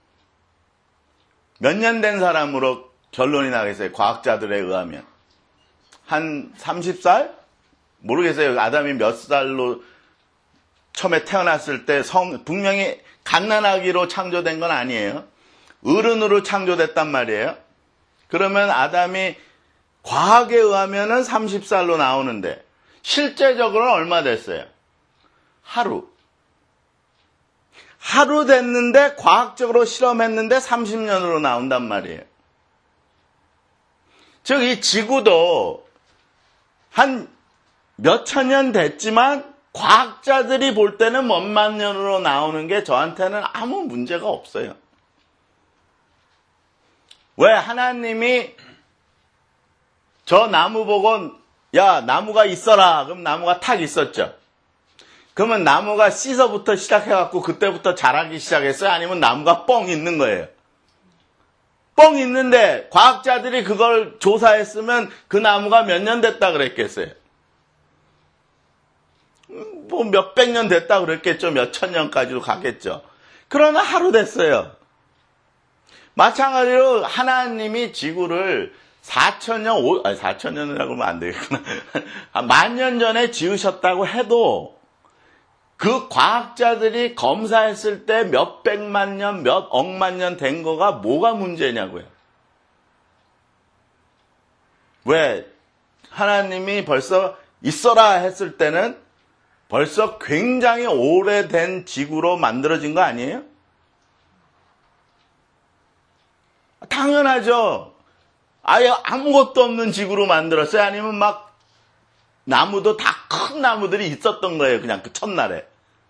몇 년 된 사람으로 결론이 나겠어요? 과학자들에 의하면. 한 서른 살? 모르겠어요. 아담이 몇 살로 처음에 태어났을 때 성, 분명히 갓난아기로 창조된 건 아니에요. 어른으로 창조됐단 말이에요. 그러면 아담이 과학에 의하면은 서른 살로 나오는데 실제적으로는 얼마 됐어요? 하루. 하루 됐는데 과학적으로 실험했는데 삼십 년으로 나온단 말이에요. 즉 이 지구도 한 몇천 년 됐지만 과학자들이 볼 때는 몇만 년으로 나오는 게 저한테는 아무 문제가 없어요. 왜 하나님이 저 나무 보고 야 나무가 있어라 그럼 나무가 탁 있었죠. 그러면 나무가 씨서부터 시작해갖고 그때부터 자라기 시작했어요? 아니면 나무가 뻥 있는 거예요? 뻥 있는데 과학자들이 그걸 조사했으면 그 나무가 몇 년 됐다 그랬겠어요? 뭐 몇백 년 됐다 그랬겠죠. 몇천 년까지도 가겠죠. 그러나 하루 됐어요. 마찬가지로 하나님이 지구를 사천 년, 아니 사천 년이라고 하면 안 되겠구나. 만 년 전에 지으셨다고 해도 그 과학자들이 검사했을 때 몇백만 년, 몇 억만 년 된 거가 뭐가 문제냐고요. 왜? 하나님이 벌써 있어라 했을 때는 벌써 굉장히 오래된 지구로 만들어진 거 아니에요? 당연하죠. 아예 아무것도 없는 지구로 만들었어요? 아니면 막 나무도 다 큰 나무들이 있었던 거예요. 그냥 그 첫날에.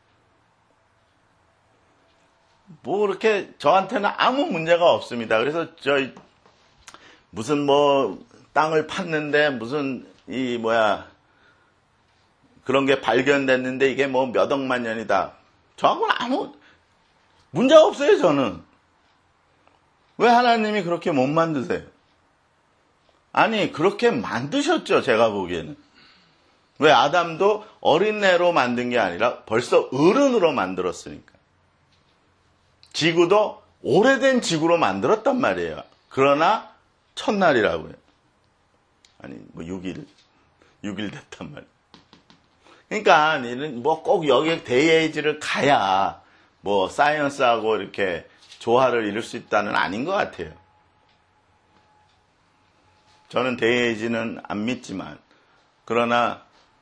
뭐 그렇게 저한테는 아무 문제가 없습니다. 그래서 저 무슨 뭐 땅을 팠는데 무슨 이 뭐야 그런 게 발견됐는데 이게 뭐 몇 억만 년이다. 저하고는 아무 문제가 없어요. 저는. 왜 하나님이 그렇게 못 만드세요? 아니 그렇게 만드셨죠. 제가 보기에는. 왜 아담도 어린애로 만든 게 아니라 벌써 어른으로 만들었으니까. 지구도 오래된 지구로 만들었단 말이에요. 그러나 첫날이라고요. 아니 뭐 육 일 육 일 됐단 말이에요. 그러니까 뭐 꼭 여기 데이에이지를 가야 뭐 사이언스하고 이렇게 조화를 이룰 수 있다는 아닌 것 같아요. 저는 데이에이지는 안 믿지만 그러나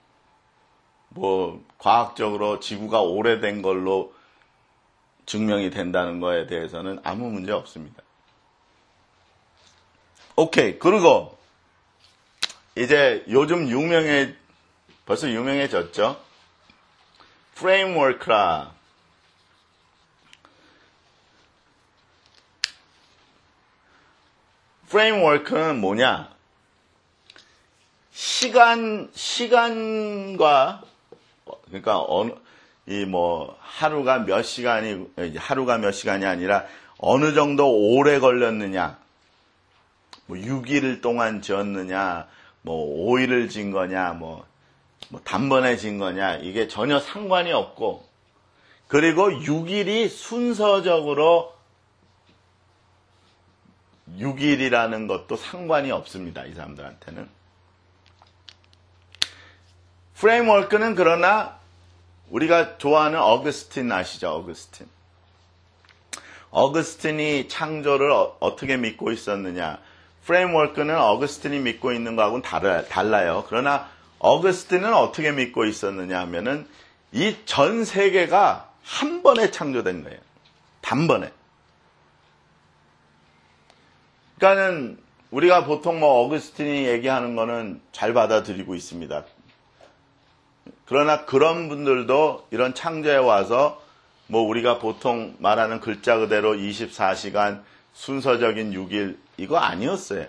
뭐 과학적으로 지구가 오래된 걸로 증명이 된다는 거에 대해서는 아무 문제 없습니다. 오케이. 그리고 이제 요즘 유명해 벌써 유명해졌죠. 프레임워크라. 프레임워크는 뭐냐? 시간, 시간과, 그러니까 어느, 이 뭐 하루가 몇 시간이 하루가 몇 시간이 아니라 어느 정도 오래 걸렸느냐, 뭐 육 일 동안 지었느냐, 뭐 오 일을 진 거냐, 뭐, 뭐 단번에 진 거냐, 이게 전혀 상관이 없고, 그리고 육 일이 순서적으로 육 일이라는 것도 상관이 없습니다. 이 사람들한테는. 프레임워크는 그러나 우리가 좋아하는 어거스틴 아시죠? 어거스틴. 어거스틴이 창조를 어, 어떻게 믿고 있었느냐. 프레임워크는 어거스틴이 믿고 있는 거하고는 달라, 달라요. 그러나 어거스틴은 어떻게 믿고 있었느냐 하면은 이 전 세계가 한 번에 창조된 거예요. 단번에. 그러니까는 우리가 보통 뭐 어거스틴이 얘기하는 거는 잘 받아들이고 있습니다. 그러나 그런 분들도 이런 창조에 와서 뭐 우리가 보통 말하는 글자 그대로 이십사 시간 순서적인 육 일 이거 아니었어요.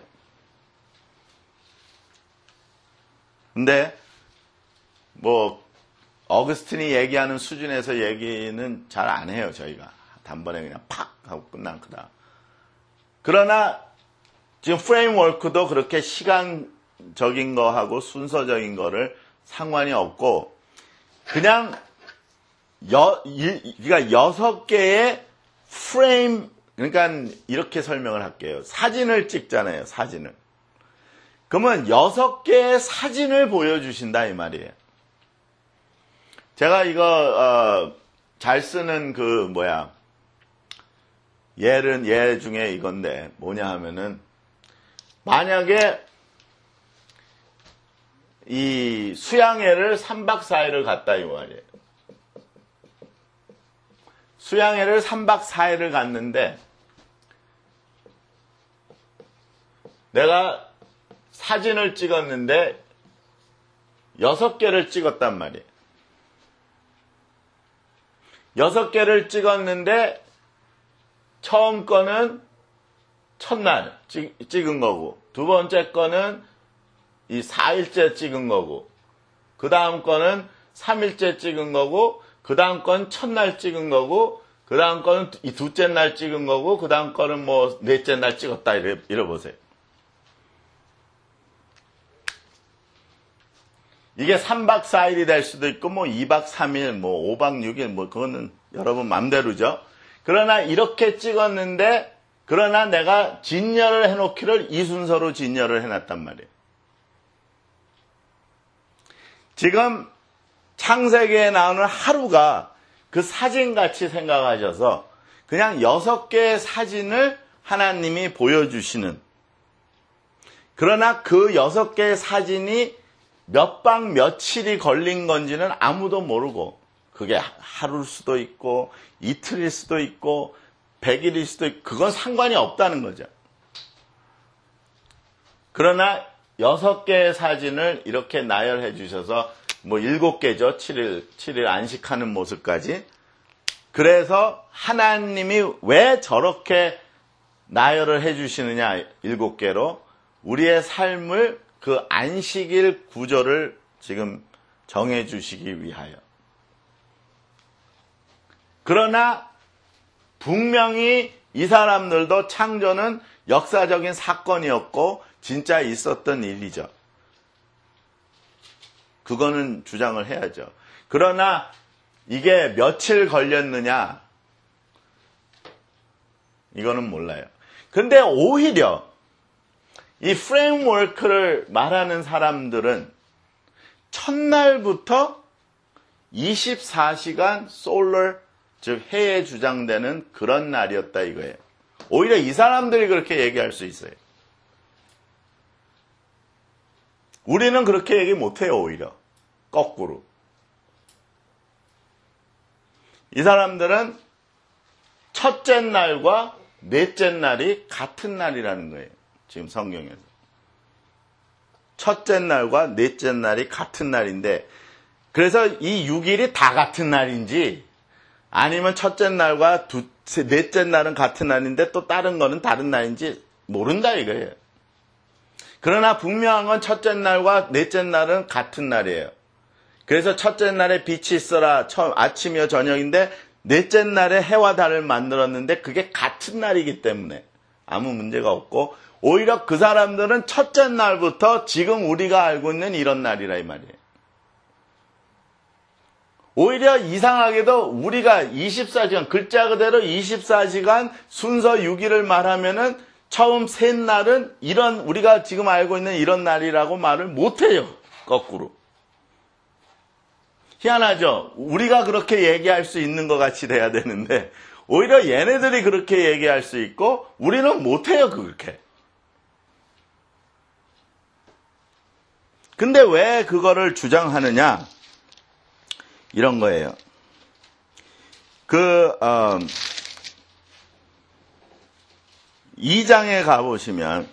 근데 뭐 어거스틴이 얘기하는 수준에서 얘기는 잘 안 해요. 저희가 단번에 그냥 팍 하고 끝난 거다. 그러나 지금 프레임워크도 그렇게 시간적인 거하고 순서적인 거를 상관이 없고 그냥 여, 이, 그러니까 여섯 개의 프레임, 그러니까 이렇게 설명을 할게요. 사진을 찍잖아요. 사진을. 그러면 여섯 개의 사진을 보여주신다 이 말이에요. 제가 이거 어, 잘 쓰는 그 뭐야 예는 예 중에 이건데 뭐냐 하면은 만약에 이 수양회를 삼 박 사 일을 갔다 이 말이에요. 수양회를 삼 박 사 일을 갔는데 내가 사진을 찍었는데 여섯 개를 찍었단 말이에요. 여섯 개를 찍었는데 처음 거는 첫날 찍, 찍은 거고 두 번째 거는 이 사 일째 찍은 거고 그 다음 거는 삼 일째 찍은 거고 그 다음 건 첫날 찍은 거고 그 다음 거는 이 둘째 날 찍은 거고 그 다음 거는 뭐 넷째 날 찍었다 이래, 이래 보세요. 이게 삼 박 사 일이 될 수도 있고 뭐 이 박 삼 일 뭐 오 박 육 일 뭐 그거는 여러분 맘대로죠. 그러나 이렇게 찍었는데 그러나 내가 진열을 해놓기를 이 순서로 진열을 해놨단 말이에요. 지금 창세기에 나오는 하루가 그 사진같이 생각하셔서 그냥 여섯 개의 사진을 하나님이 보여주시는, 그러나 그 여섯 개의 사진이 몇 박 며칠이 걸린 건지는 아무도 모르고 그게 하루일 수도 있고 이틀일 수도 있고 백 일일 수도 있고 그건 상관이 없다는 거죠. 그러나 여섯 개의 사진을 이렇게 나열해 주셔서 뭐 일곱 개죠. 칠 일, 칠 일 안식하는 모습까지. 그래서 하나님이 왜 저렇게 나열을 해 주시느냐, 일곱 개로. 우리의 삶을 그 안식일 구조를 지금 정해 주시기 위하여. 그러나 분명히 이 사람들도 창조는 역사적인 사건이었고 진짜 있었던 일이죠. 그거는 주장을 해야죠. 그러나 이게 며칠 걸렸느냐? 이거는 몰라요. 근데 오히려 이 프레임워크를 말하는 사람들은 첫날부터 이십사 시간 솔러, 즉 해에 주장되는 그런 날이었다 이거예요. 오히려 이 사람들이 그렇게 얘기할 수 있어요. 우리는 그렇게 얘기 못해요. 오히려 거꾸로. 이 사람들은 첫째 날과 넷째 날이 같은 날이라는 거예요. 지금 성경에서. 첫째 날과 넷째 날이 같은 날인데, 그래서 이 육 일이 다 같은 날인지 아니면 첫째 날과 두, 넷째 날은 같은 날인데 또 다른 거는 다른 날인지 모른다 이거예요. 그러나 분명한 건 첫째 날과 넷째 날은 같은 날이에요. 그래서 첫째 날에 빛이 있어라. 처음 아침이요 저녁인데 넷째 날에 해와 달을 만들었는데 그게 같은 날이기 때문에 아무 문제가 없고, 오히려 그 사람들은 첫째 날부터 지금 우리가 알고 있는 이런 날이라 이 말이에요. 오히려 이상하게도 우리가 이십사 시간, 글자 그대로 이십사 시간 순서 육 일을 말하면은 처음 셋 날은 이런, 우리가 지금 알고 있는 이런 날이라고 말을 못해요. 거꾸로. 희한하죠? 우리가 그렇게 얘기할 수 있는 것 같이 돼야 되는데, 오히려 얘네들이 그렇게 얘기할 수 있고, 우리는 못해요, 그렇게. 근데 왜 그거를 주장하느냐? 이런 거예요. 그, 어, 이 장에 가보시면,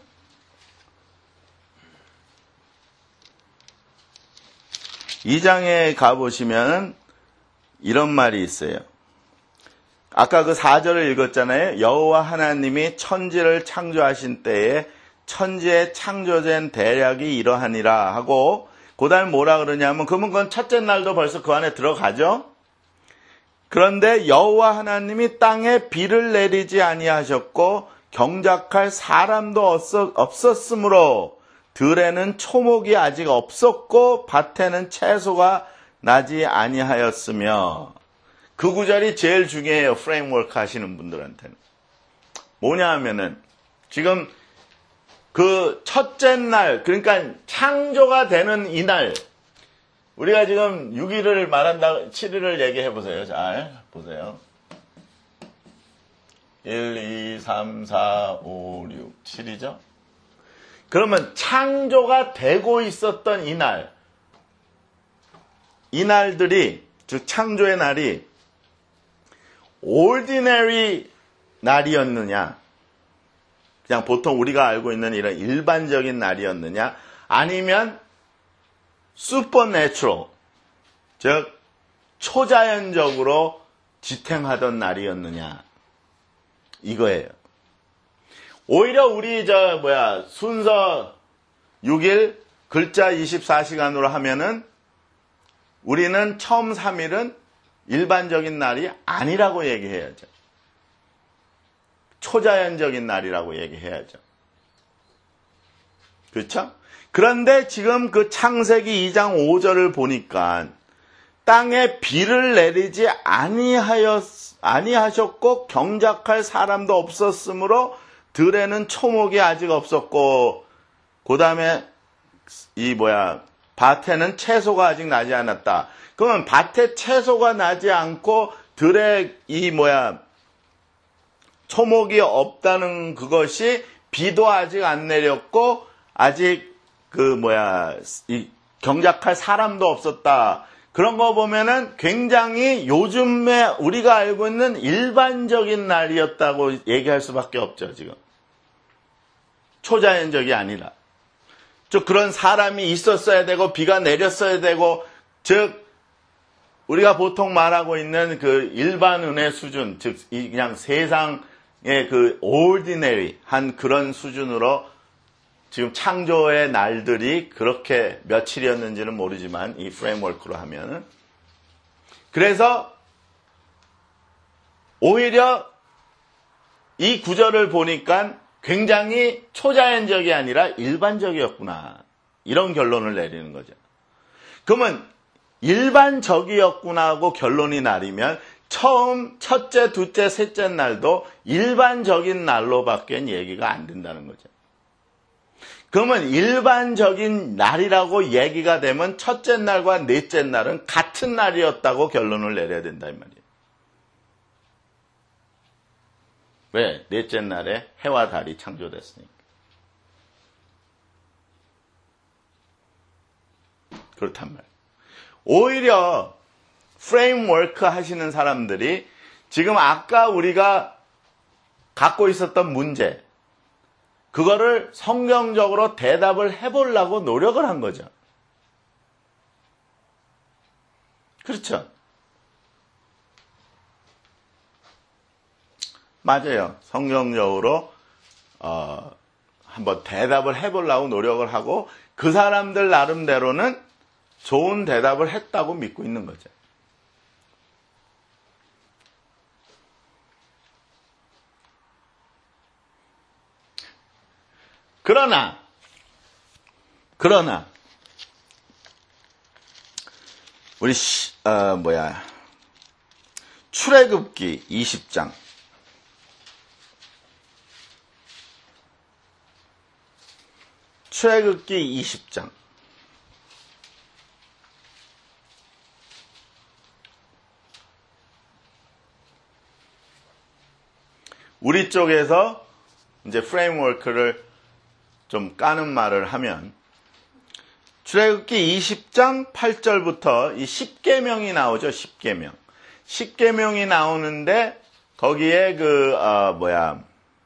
이 장에 가보시면, 이런 말이 있어요. 아까 그 사 절을 읽었잖아요. 여호와 하나님이 천지를 창조하신 때에 천지의 창조된 대략이 이러하니라 하고, 그 다음에 뭐라 그러냐면, 그러면 그건 첫째 날도 벌써 그 안에 들어가죠? 그런데 여호와 하나님이 땅에 비를 내리지 아니하셨고, 경작할 사람도 없었으므로, 들에는 초목이 아직 없었고, 밭에는 채소가 나지 아니하였으며, 그 구절이 제일 중요해요. 프레임워크 하시는 분들한테는. 뭐냐 하면은, 지금 그 첫째 날, 그러니까 창조가 되는 이날, 우리가 지금 육 일을 말한다, 칠 일을 얘기해 보세요. 잘 보세요. 일, 이, 삼, 사, 오, 육, 칠이죠? 그러면 창조가 되고 있었던 이날, 이날들이, 즉 창조의 날이 ordinary 날이었느냐, 그냥 보통 우리가 알고 있는 이런 일반적인 날이었느냐, 아니면 supernatural, 즉 초자연적으로 지탱하던 날이었느냐, 이거예요. 오히려 우리 저 뭐야 순서 육 일 글자 이십사 시간으로 하면은 우리는 처음 삼 일은 일반적인 날이 아니라고 얘기해야죠. 초자연적인 날이라고 얘기해야죠. 그렇죠? 그런데 지금 그 창세기 이 장 오 절을 보니까 땅에 비를 내리지 아니하였, 아니하셨고 경작할 사람도 없었으므로 들에는 초목이 아직 없었고, 그 다음에 이 뭐야 밭에는 채소가 아직 나지 않았다. 그러면 밭에 채소가 나지 않고 들에 이 뭐야 초목이 없다는 그것이 비도 아직 안 내렸고 아직 그 뭐야 이 경작할 사람도 없었다. 그런 거 보면은 굉장히 요즘에 우리가 알고 있는 일반적인 날이었다고 얘기할 수밖에 없죠, 지금. 초자연적이 아니라. 즉, 그런 사람이 있었어야 되고, 비가 내렸어야 되고, 즉, 우리가 보통 말하고 있는 그 일반 은혜 수준, 즉, 그냥 세상의 그 ordinary 한 그런 수준으로 지금 창조의 날들이 그렇게 며칠이었는지는 모르지만 이 프레임워크로 하면은, 그래서 오히려 이 구절을 보니까 굉장히 초자연적이 아니라 일반적이었구나, 이런 결론을 내리는 거죠. 그러면 일반적이었구나 하고 결론이 나리면 처음 첫째, 둘째, 셋째 날도 일반적인 날로밖에 얘기가 안 된다는 거죠. 그러면 일반적인 날이라고 얘기가 되면 첫째 날과 넷째 날은 같은 날이었다고 결론을 내려야 된다 이 말이에요. 왜? 넷째 날에 해와 달이 창조됐으니까. 그렇단 말이에요. 오히려 프레임워크 하시는 사람들이 지금 아까 우리가 갖고 있었던 문제, 그거를 성경적으로 대답을 해보려고 노력을 한 거죠. 그렇죠? 맞아요. 성경적으로 어, 한번 대답을 해보려고 노력을 하고 그 사람들 나름대로는 좋은 대답을 했다고 믿고 있는 거죠. 그러나, 그러나, 우리, 시, 어, 뭐야, 출애굽기 이십 장. 출애굽기 이십 장. 우리 쪽에서 이제 프레임워크를 좀 까는 말을 하면 출애굽기 이십 장 팔 절부터 이 십계명이 나오죠. 십계명. 십계명이 나오는데 거기에 그 어, 뭐야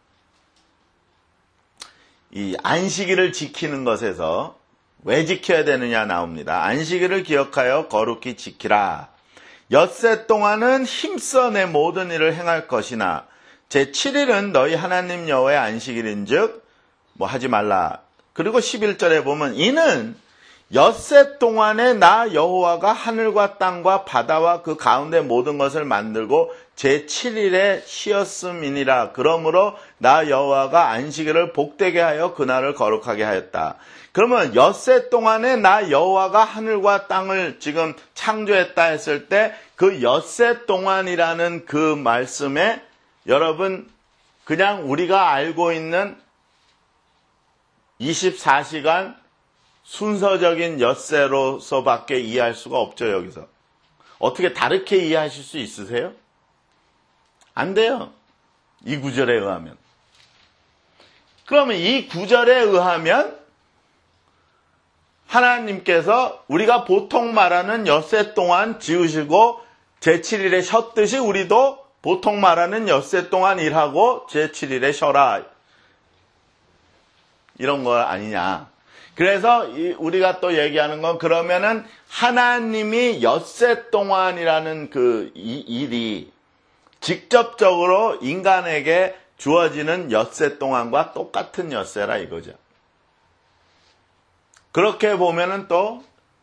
이 안식일을 지키는 것에서 왜 지켜야 되느냐 나옵니다. 안식일을 기억하여 거룩히 지키라. 엿새 동안은 힘써 내 모든 일을 행할 것이나 제칠 일은 너희 하나님 여호와의 안식일인즉 뭐 하지 말라. 그리고 십일 절에 보면 이는 엿새 동안에 나 여호와가 하늘과 땅과 바다와 그 가운데 모든 것을 만들고 제칠 일에 쉬었음이니라. 그러므로 나 여호와가 안식일을 복되게 하여 그날을 거룩하게 하였다. 그러면 엿새 동안에 나 여호와가 하늘과 땅을 지금 창조했다 했을 때 그 엿새 동안이라는 그 말씀에 여러분 그냥 우리가 알고 있는 이십사 시간 순서적인 엿새로서밖에 이해할 수가 없죠. 여기서 어떻게 다르게 이해하실 수 있으세요? 안 돼요. 이 구절에 의하면. 그러면 이 구절에 의하면 하나님께서 우리가 보통 말하는 엿새 동안 지으시고 제칠 일에 쉬었듯이 우리도 보통 말하는 엿새 동안 일하고 제칠 일에 쉬어라. 이런 거 아니냐. 그래서 우리가 또 얘기하는 건 그러면은 하나님이 엿새 동안이라는 그 일이 직접적으로 인간에게 주어지는 엿새 동안과 똑같은 엿새라 이거죠. 그렇게 보면은 또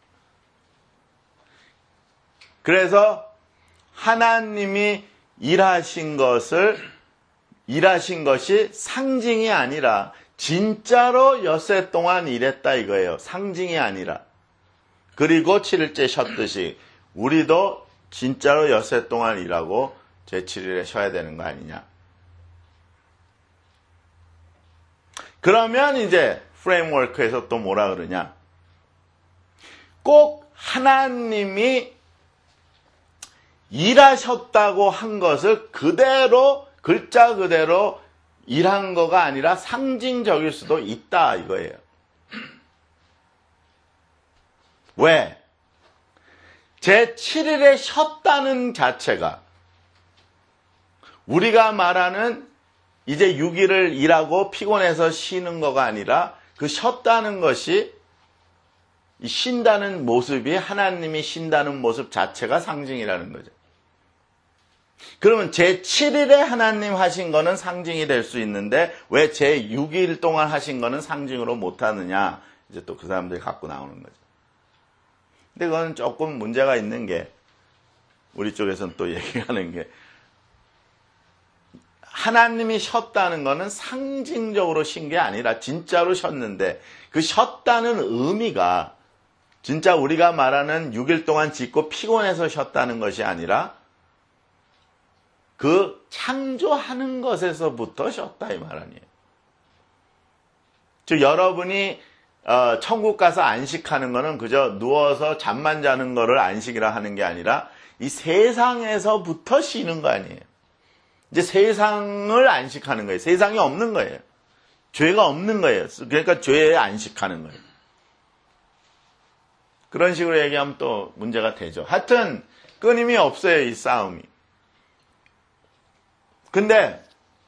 그래서 하나님이 일하신 것을 일하신 것이 상징이 아니라 진짜로 엿새 동안 일했다 이거예요. 상징이 아니라. 그리고 칠 일째 쉬었듯이 우리도 진짜로 엿새 동안 일하고 제칠 일에 쉬어야 되는 거 아니냐. 그러면 이제 프레임워크에서 또 뭐라 그러냐. 꼭 하나님이 일하셨다고 한 것을 그대로 글자 그대로 일한 거가 아니라 상징적일 수도 있다 이거예요. 왜? 제칠 일에 쉬었다는 자체가 우리가 말하는 이제 육 일을 일하고 피곤해서 쉬는 거가 아니라 그 쉬었다는 것이 쉰다는 모습이 하나님이 쉰다는 모습 자체가 상징이라는 거죠. 그러면 제칠 일에 하나님 하신 거는 상징이 될 수 있는데 왜 제육 일 동안 하신 거는 상징으로 못하느냐. 이제 또 그 사람들이 갖고 나오는 거죠. 근데 그건 조금 문제가 있는 게 우리 쪽에서는 또 얘기하는 게 하나님이 쉬었다는 거는 상징적으로 쉰 게 아니라 진짜로 쉬었는데 그 쉬었다는 의미가 진짜 우리가 말하는 육 일 동안 짓고 피곤해서 쉬었다는 것이 아니라 그 창조하는 것에서부터 쉬었다 이 말 아니에요. 즉 여러분이 어, 천국 가서 안식하는 거는 그저 누워서 잠만 자는 거를 안식이라 하는 게 아니라 이 세상에서부터 쉬는 거 아니에요. 이제 세상을 안식하는 거예요. 세상이 없는 거예요. 죄가 없는 거예요. 그러니까 죄에 안식하는 거예요. 그런 식으로 얘기하면 또 문제가 되죠. 하여튼 끊임이 없어요. 이 싸움이. 근데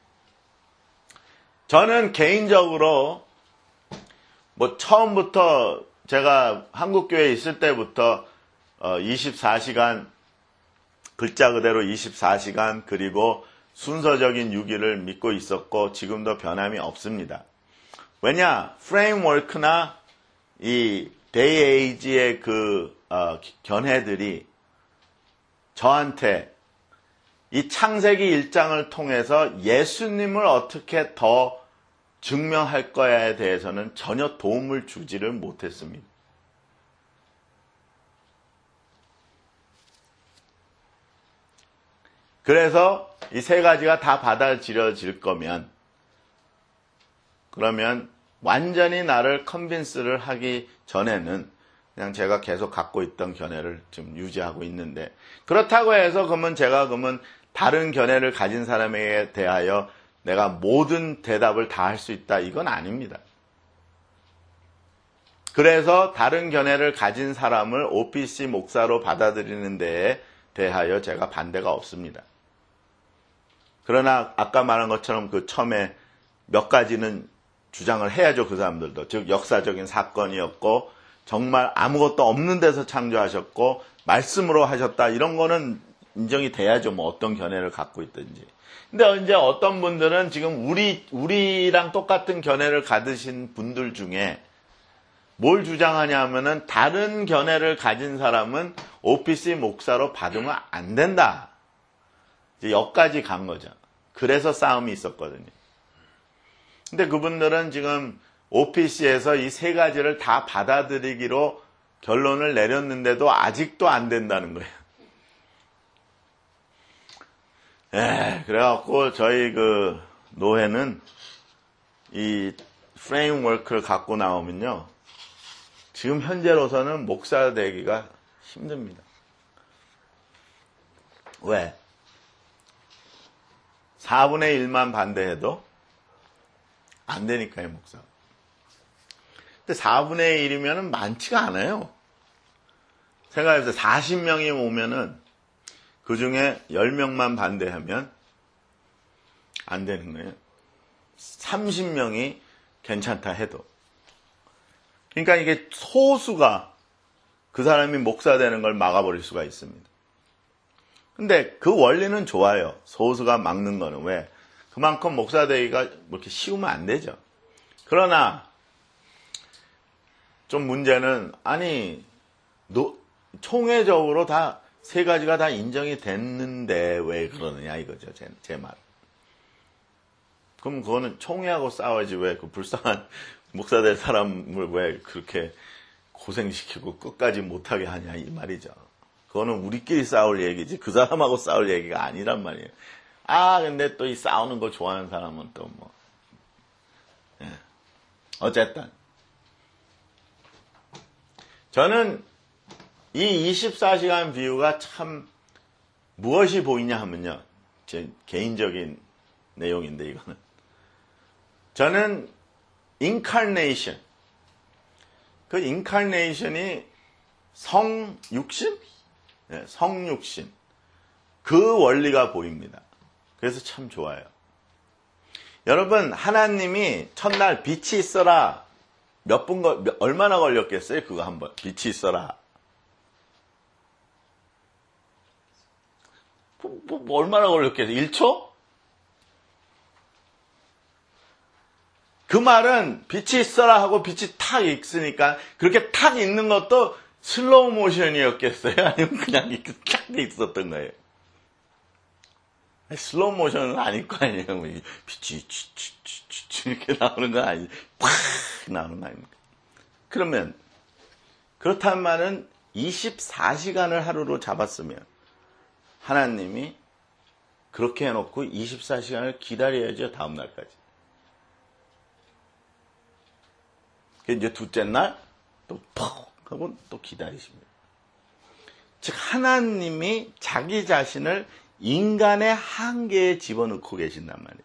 저는 개인적으로 뭐 처음부터 제가 한국교회에 있을 때부터 이십사 시간 글자 그대로 이십사 시간 그리고 순서적인 육 일을 믿고 있었고 지금도 변함이 없습니다. 왜냐? 프레임워크나 이 데이 에이지의 그 어, 견해들이 저한테 이 창세기 일 장을 통해서 예수님을 어떻게 더 증명할 거야에 대해서는 전혀 도움을 주지를 못했습니다. 그래서 이 세 가지가 다 받아들여질 거면, 그러면 완전히 나를 컨빈스를 하기 전에는 그냥 제가 계속 갖고 있던 견해를 좀 유지하고 있는데, 그렇다고 해서 그러면 제가 그러면 다른 견해를 가진 사람에게 대하여 내가 모든 대답을 다 할 수 있다, 이건 아닙니다. 그래서 다른 견해를 가진 사람을 오피씨 목사로 받아들이는 데에 대하여 제가 반대가 없습니다. 그러나 아까 말한 것처럼 그 처음에 몇 가지는 주장을 해야죠, 그 사람들도. 즉 역사적인 사건이었고 정말 아무것도 없는 데서 창조하셨고 말씀으로 하셨다, 이런 거는 인정이 돼야죠, 뭐 어떤 견해를 갖고 있든지. 근데 이제 어떤 분들은 지금 우리 우리랑 똑같은 견해를 가지신 분들 중에 뭘 주장하냐 하면은 다른 견해를 가진 사람은 오피씨 목사로 받으면 안 된다, 이제 여기까지 간 거죠. 그래서 싸움이 있었거든요. 근데 그분들은 지금 오피씨에서 이 세 가지를 다 받아들이기로 결론을 내렸는데도 아직도 안 된다는 거예요. 에, 그래갖고 저희 그 노회는 이 프레임워크를 갖고 나오면요, 지금 현재로서는 목사 되기가 힘듭니다. 왜? 사분의 일만 반대해도 안 되니까요, 목사. 근데 사분의 일이면 많지가 않아요. 생각해보세요. 사십 명이 오면은 그 중에 열 명만 반대하면 안 되는 거예요. 삼십 명이 괜찮다 해도. 그러니까 이게 소수가 그 사람이 목사 되는 걸 막아버릴 수가 있습니다. 근데 그 원리는 좋아요. 소수가 막는 거는. 왜? 그만큼 목사 되기가 이렇게 쉬우면 안 되죠. 그러나 좀 문제는, 아니 노, 총회적으로 다 세 가지가 다 인정이 됐는데 왜 그러느냐 이거죠, 제, 제 말. 그럼 그거는 총회하고 싸워야지 왜 그 불쌍한 목사 될 사람을 왜 그렇게 고생시키고 끝까지 못하게 하냐 이 말이죠. 그거는 우리끼리 싸울 얘기지 그 사람하고 싸울 얘기가 아니란 말이에요. 아 근데 또 이 싸우는 거 좋아하는 사람은 또 뭐, 예. 어쨌든 저는 이 이십사 시간 비유가 참 무엇이 보이냐 하면요, 제 개인적인 내용인데 이거는, 저는 인카네이션, 그 인카네이션이 성육신? 네, 성육신, 그 원리가 보입니다. 그래서 참 좋아요. 여러분, 하나님이 첫날 빛이 있어라, 몇 분, 걸, 몇, 얼마나 걸렸겠어요? 그거 한번, 빛이 있어라. 뭐, 뭐, 뭐 얼마나 걸렸겠어요? 일 초? 그 말은 빛이 있어라 하고 빛이 탁 있으니까 그렇게 탁 있는 것도 슬로우 모션이었겠어요? 아니면 그냥 이렇게 탁 있었던 거예요? 슬로우 모션은 아닐 거 아니에요. 빛이 이렇게 나오는 건 아니지. 팍 나오는 거 아닙니까? 그러면 그렇다는 말은 이십사 시간을 하루로 잡았으면 하나님이 그렇게 해놓고 이십사 시간을 기다려야죠, 다음 날까지. 이제 둘째 날 또 퍽 하고 또 기다리십니다. 즉 하나님이 자기 자신을 인간의 한계에 집어넣고 계신단 말이에요.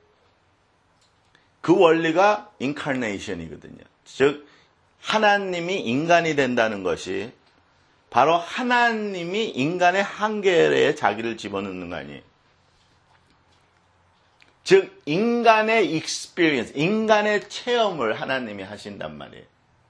그 원리가 인카네이션이거든요. 즉 하나님이 인간이 된다는 것이 바로 하나님이 인간의 한계에 자기를 집어넣는 거 아니에요. 즉 인간의 experience, 인간의 체험을 하나님이 하신단 말이에요.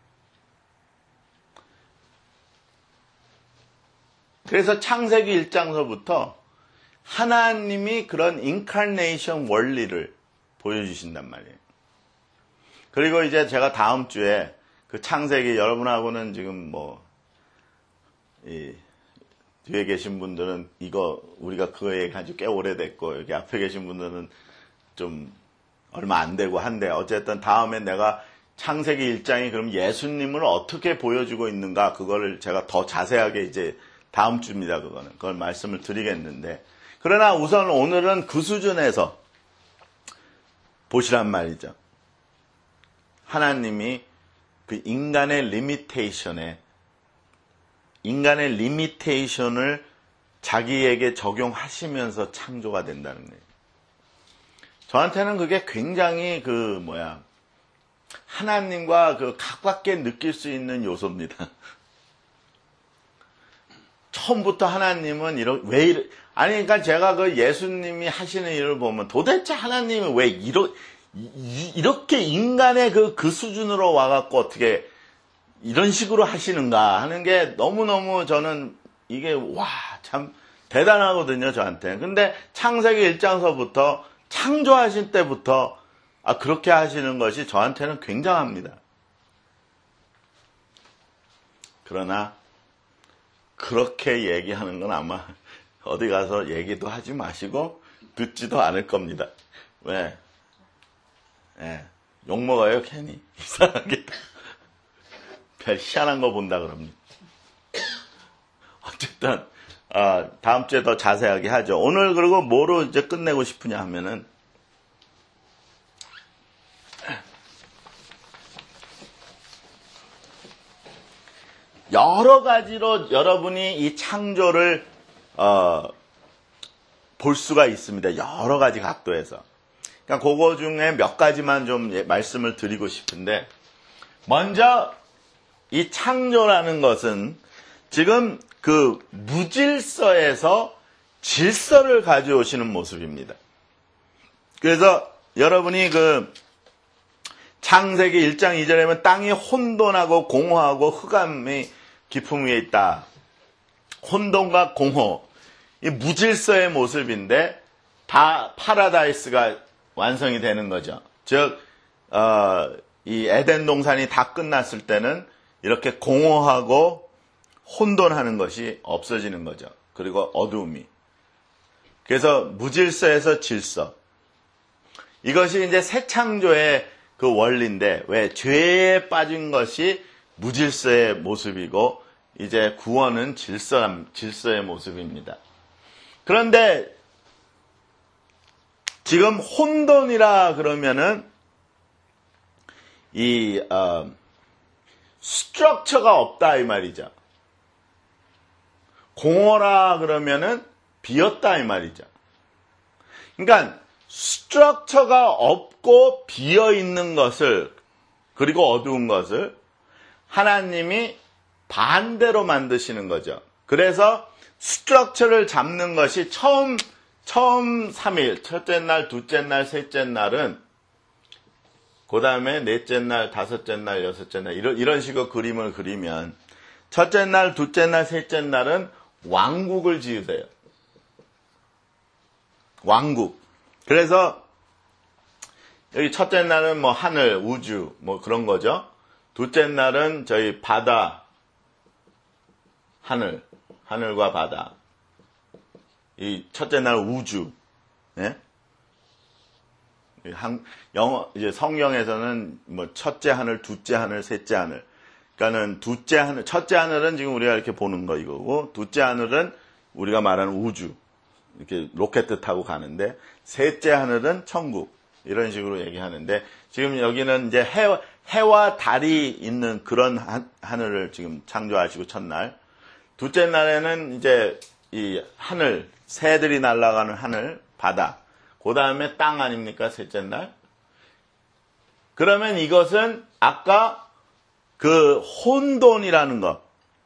그래서 창세기 일 장서부터 하나님이 그런 인카네이션 원리를 보여주신단 말이에요. 그리고 이제 제가 다음 주에 그 창세기 여러분하고는 지금 뭐, 이, 뒤에 계신 분들은 이거, 우리가 그거 얘기한 지 꽤 오래됐고, 여기 앞에 계신 분들은 좀 얼마 안 되고 한데, 어쨌든 다음에 내가 창세기 일 장이 그럼 예수님을 어떻게 보여주고 있는가, 그거를 제가 더 자세하게 이제 다음 주입니다, 그거는. 그걸 말씀을 드리겠는데. 그러나 우선 오늘은 그 수준에서 보시란 말이죠. 하나님이 그 인간의 리미테이션에, 인간의 리미테이션을 자기에게 적용하시면서 창조가 된다는 거예요. 저한테는 그게 굉장히 그 뭐야 하나님과 그 가깝게 느낄 수 있는 요소입니다. 처음부터 하나님은 이런 왜 이러 아니 그러니까 제가 그 예수님이 하시는 일을 보면 도대체 하나님은 왜 이러 이, 이렇게 인간의 그 그 수준으로 와갖고 어떻게 이런 식으로 하시는가 하는 게 너무너무 저는 이게 와, 참 대단하거든요, 저한테. 근데 창세기 일 장서부터 창조하신 때부터 아, 그렇게 하시는 것이 저한테는 굉장합니다. 그러나 그렇게 얘기하는 건 아마 어디 가서 얘기도 하지 마시고 듣지도 않을 겁니다. 왜? 예, 욕먹어요, 괜히. 이상하게. 별 희한한 거 본다 그럽니다. 어쨌든 어, 다음 주에 더 자세하게 하죠. 오늘 그리고 뭐로 이제 끝내고 싶으냐 하면은 여러 가지로 여러분이 이 창조를 어, 볼 수가 있습니다. 여러 가지 각도에서. 그러니까 그거 중에 몇 가지만 좀 예, 말씀을 드리고 싶은데 먼저 이 창조라는 것은 지금 그 무질서에서 질서를 가져오시는 모습입니다. 그래서 여러분이 그 창세기 일 장 이 절에 보면 땅이 혼돈하고 공허하고 흑암이 깊음 위에 있다. 혼돈과 공허, 이 무질서의 모습인데 다 파라다이스가 완성이 되는 거죠. 즉, 어, 이 에덴 동산이 다 끝났을 때는 이렇게 공허하고 혼돈하는 것이 없어지는 거죠. 그리고 어두움이. 그래서 무질서에서 질서. 이것이 이제 새 창조의 그 원리인데 왜 죄에 빠진 것이 무질서의 모습이고 이제 구원은 질서, 질서의 모습입니다. 그런데 지금 혼돈이라 그러면은 이 어, 스트럭처가 없다 이 말이죠. 공허라 그러면은 비었다 이 말이죠. 그러니까 스트럭처가 없고 비어 있는 것을 그리고 어두운 것을 하나님이 반대로 만드시는 거죠. 그래서 스트럭처를 잡는 것이 처음 처음 삼 일, 첫째 날, 둘째 날, 셋째 날은 그 다음에 넷째 날, 다섯째 날, 여섯째 날 이런, 이런 식으로 그림을 그리면 첫째 날, 둘째 날, 셋째 날은 왕국을 지으세요. 왕국. 그래서 여기 첫째 날은 뭐 하늘, 우주 뭐 그런 거죠. 둘째 날은 저희 바다, 하늘, 하늘과 바다. 이 첫째 날 우주. 예? 한, 영어, 이제 성경에서는 뭐 첫째 하늘, 둘째 하늘, 셋째 하늘. 그러니까는 둘째 하늘, 첫째 하늘은 지금 우리가 이렇게 보는 거 이거고, 둘째 하늘은 우리가 말하는 우주. 이렇게 로켓 타고 가는데, 셋째 하늘은 천국. 이런 식으로 얘기하는데, 지금 여기는 이제 해, 해와 달이 있는 그런 하, 하늘을 지금 창조하시고 첫날. 둘째 날에는 이제 이 하늘, 새들이 날아가는 하늘, 바다. 그 다음에 땅 아닙니까? 셋째 날. 그러면 이것은 아까 그 혼돈이라는 것,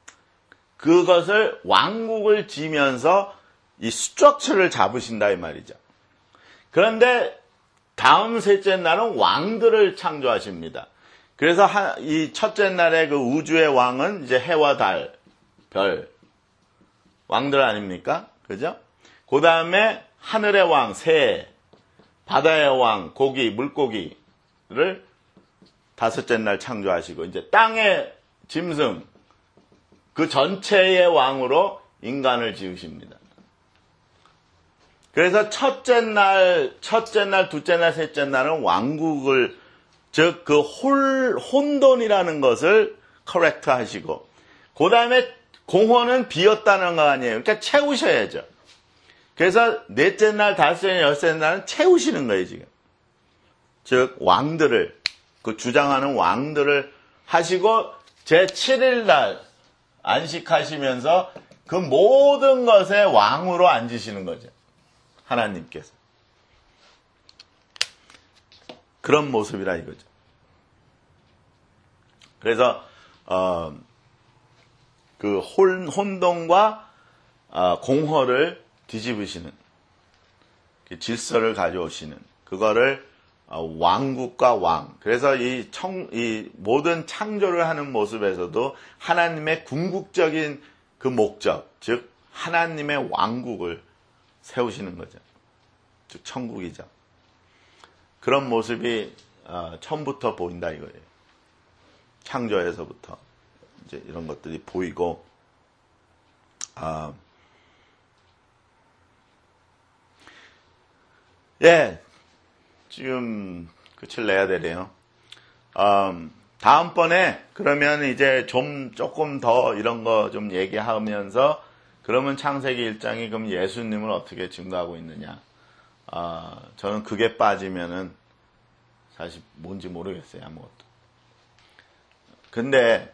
그것을 왕국을 지면서 이 스트럭처를 잡으신다 이 말이죠. 그런데 다음 셋째 날은 왕들을 창조하십니다. 그래서 이 첫째 날의 그 우주의 왕은 이제 해와 달, 별, 왕들 아닙니까? 그죠? 그 다음에 하늘의 왕, 새, 바다의 왕, 고기, 물고기를 다섯째 날 창조하시고 이제 땅의 짐승 그 전체의 왕으로 인간을 지으십니다. 그래서 첫째 날, 첫째 날, 둘째 날, 셋째 날은 왕국을 즉 그 혼돈이라는 것을 커렉트 하시고 그 다음에 공허는 비었다는 거 아니에요. 그러니까 채우셔야죠. 그래서 넷째 날, 다섯째 날, 여섯째 날은 채우시는 거예요, 지금. 즉 왕들을 그 주장하는 왕들을 하시고 제칠 일 날 안식하시면서 그 모든 것에 왕으로 앉으시는 거죠. 하나님께서. 그런 모습이라 이거죠. 그래서 어, 그 혼, 혼돈과 어, 공허를 뒤집으시는 그 질서를 가져오시는 그거를 어, 왕국과 왕. 그래서 이, 청, 이 모든 창조를 하는 모습에서도 하나님의 궁극적인 그 목적, 즉 하나님의 왕국을 세우시는 거죠. 즉 천국이죠. 그런 모습이 어, 처음부터 보인다 이거예요. 창조에서부터 이제 이런 것들이 보이고, 아, 예, 지금 끝을 내야 되네요. 음, 다음번에 그러면 이제 좀 조금 더 이런 거 좀 얘기하면서 그러면 창세기 일 장이 그럼 예수님을 어떻게 증거하고 있느냐? 아, 저는 그게 빠지면은 사실 뭔지 모르겠어요, 아무것도. 근데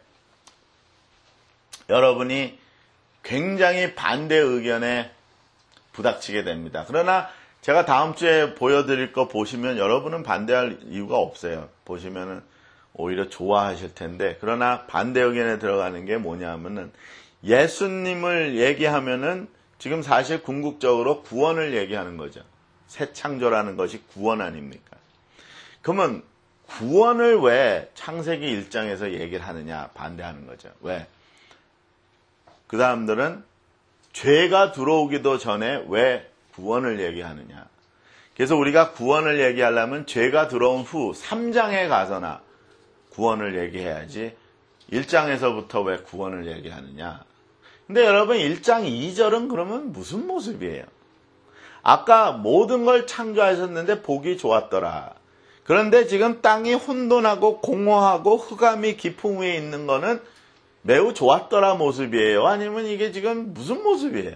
여러분이 굉장히 반대 의견에 부닥치게 됩니다. 그러나 제가 다음 주에 보여드릴 거 보시면 여러분은 반대할 이유가 없어요. 보시면은 오히려 좋아하실 텐데, 그러나 반대 의견에 들어가는 게 뭐냐면은 예수님을 얘기하면은 지금 사실 궁극적으로 구원을 얘기하는 거죠. 새 창조라는 것이 구원 아닙니까? 그러면 구원을 왜 창세기 일 장에서 얘기를 하느냐 반대하는 거죠. 왜? 그 사람들은 죄가 들어오기도 전에 왜 구원을 얘기하느냐. 그래서 우리가 구원을 얘기하려면 죄가 들어온 후 삼 장에 가서나 구원을 얘기해야지 일 장에서부터 왜 구원을 얘기하느냐. 근데 여러분 일 장 이 절은 그러면 무슨 모습이에요? 아까 모든 걸 창조하셨는데 보기 좋았더라. 그런데 지금 땅이 혼돈하고 공허하고 흑암이 깊음 위에 있는 거는 매우 좋았더라 모습이에요? 아니면 이게 지금 무슨 모습이에요?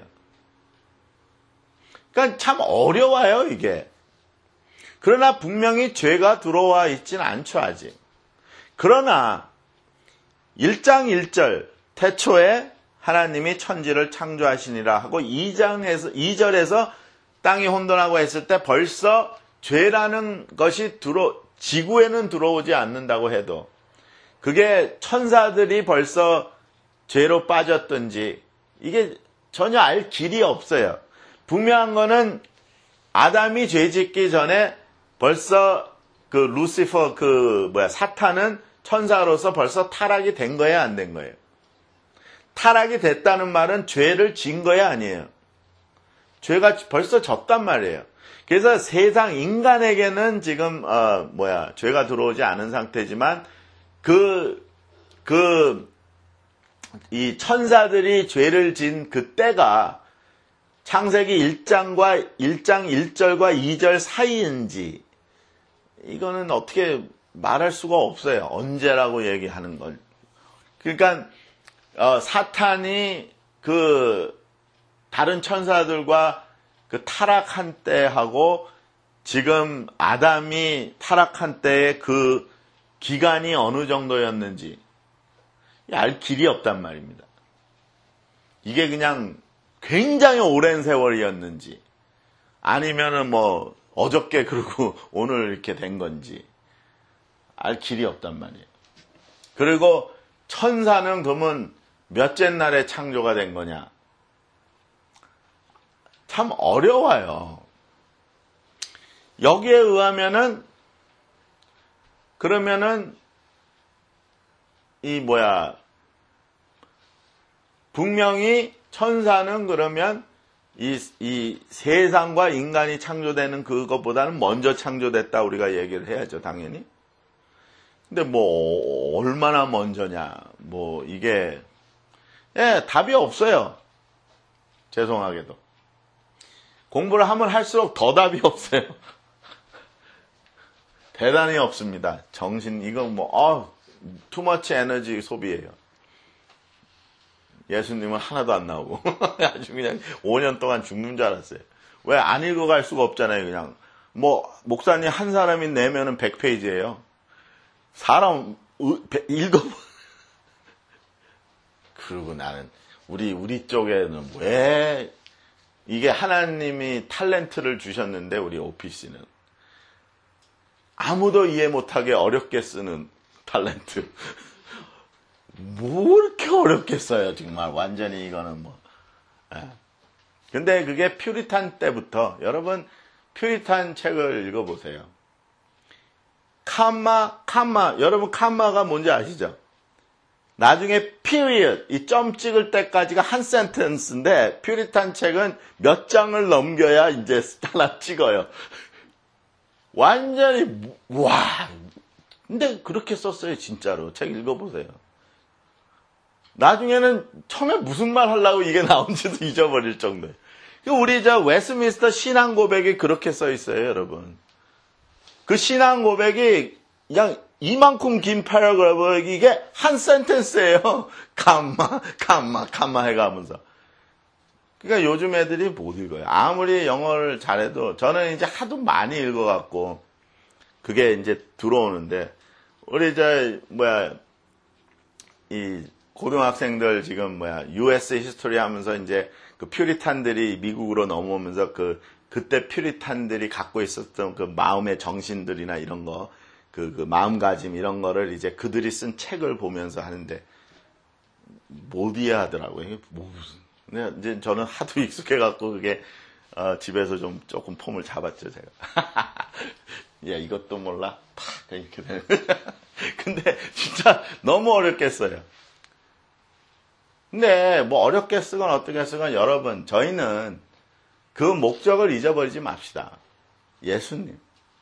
그러니까 참 어려워요, 이게. 그러나 분명히 죄가 들어와 있진 않죠, 아직. 그러나 일 장 일 절 태초에 하나님이 천지를 창조하시니라 하고 이 장에서 이 절에서 땅이 혼돈하고 했을 때 벌써 죄라는 것이 들어 지구에는 들어오지 않는다고 해도 그게 천사들이 벌써 죄로 빠졌든지 이게 전혀 알 길이 없어요. 분명한 거는 아담이 죄 짓기 전에 벌써 그 루시퍼 그 뭐야 사탄은 천사로서 벌써 타락이 된 거야, 안 된 거예요? 타락이 됐다는 말은 죄를 진 거야, 아니에요? 죄가 벌써 졌단 말이에요. 그래서 세상 인간에게는 지금 어 뭐야 죄가 들어오지 않은 상태지만 그 그 이 천사들이 죄를 진 그때가 창세기 일 장과 일 장 일 절과 이 절 사이인지 이거는 어떻게 말할 수가 없어요. 언제라고 얘기하는 걸. 그러니까 어, 사탄이 그 다른 천사들과 그 타락한 때하고 지금 아담이 타락한 때의 그 기간이 어느 정도였는지 알 길이 없단 말입니다. 이게 그냥 굉장히 오랜 세월이었는지 아니면은 뭐 어저께 그러고 오늘 이렇게 된 건지 알 길이 없단 말이에요. 그리고 천사는 그러면 몇째 날에 창조가 된 거냐? 참 어려워요. 여기에 의하면은 그러면은 이 뭐야 분명히 천사는 그러면 이, 이 세상과 인간이 창조되는 그것보다는 먼저 창조됐다 우리가 얘기를 해야죠, 당연히. 근데 뭐 얼마나 먼저냐, 뭐 이게 예, 답이 없어요. 죄송하게도 공부를 하면 할수록 더 답이 없어요. 대단히 없습니다. 정신 이거 뭐 어, 투머치 에너지 소비예요. 예수님은 하나도 안 나오고 아주 그냥 오 년 동안 죽는 줄 알았어요. 왜 안 읽어갈 수가 없잖아요. 그냥 뭐 목사님 한 사람이 내면은 백 페이지예요. 사람 읽어 그리고 나는 우리 우리 쪽에는 왜 이게 하나님이 탤런트를 주셨는데 우리 오피씨는 아무도 이해 못하게 어렵게 쓰는 탤런트. 뭐 이렇게 어렵게 써요, 정말. 완전히 이거는 뭐. 예. 근데 그게 퓨리탄 때부터, 여러분, 퓨리탄 책을 읽어보세요. 캄마, 캄마, 여러분, 캄마가 뭔지 아시죠? 나중에 period, 이 점 찍을 때까지가 한 센텐스인데, 퓨리탄 책은 몇 장을 넘겨야 이제 하나 찍어요. 완전히, 와. 근데 그렇게 썼어요, 진짜로. 책 읽어보세요. 나중에는 처음에 무슨 말 하려고 이게 나온지도 잊어버릴 정도예요. 우리 저 웨스트민스터 신앙 고백이 그렇게 써 있어요, 여러분. 그 신앙 고백이 그냥 이만큼 긴 패러그래프, 이게 한 센텐스예요. 감마, 감마, 감마 해가면서. 그러니까 요즘 애들이 못 읽어요. 아무리 영어를 잘해도 저는 이제 하도 많이 읽어갖고 그게 이제 들어오는데 우리 저 뭐야 이 고등학생들 지금 뭐야 유에스 히스토리 하면서 이제 그 퓨리탄들이 미국으로 넘어오면서 그 그때 퓨리탄들이 갖고 있었던 그 마음의 정신들이나 이런 거 그 그 마음가짐 이런 거를 이제 그들이 쓴 책을 보면서 하는데 못 이해하더라고요. 이게 뭐 무슨 근데 이제 저는 하도 익숙해갖고 그게 어, 집에서 좀 조금 폼을 잡았죠 제가. 야 이것도 몰라 팍 이렇게 되는. 근데 진짜 너무 어렵게 써요. 근데 뭐 어렵게 쓰건 어떻게 쓰건 여러분 저희는 그 목적을 잊어버리지 맙시다. 예수님.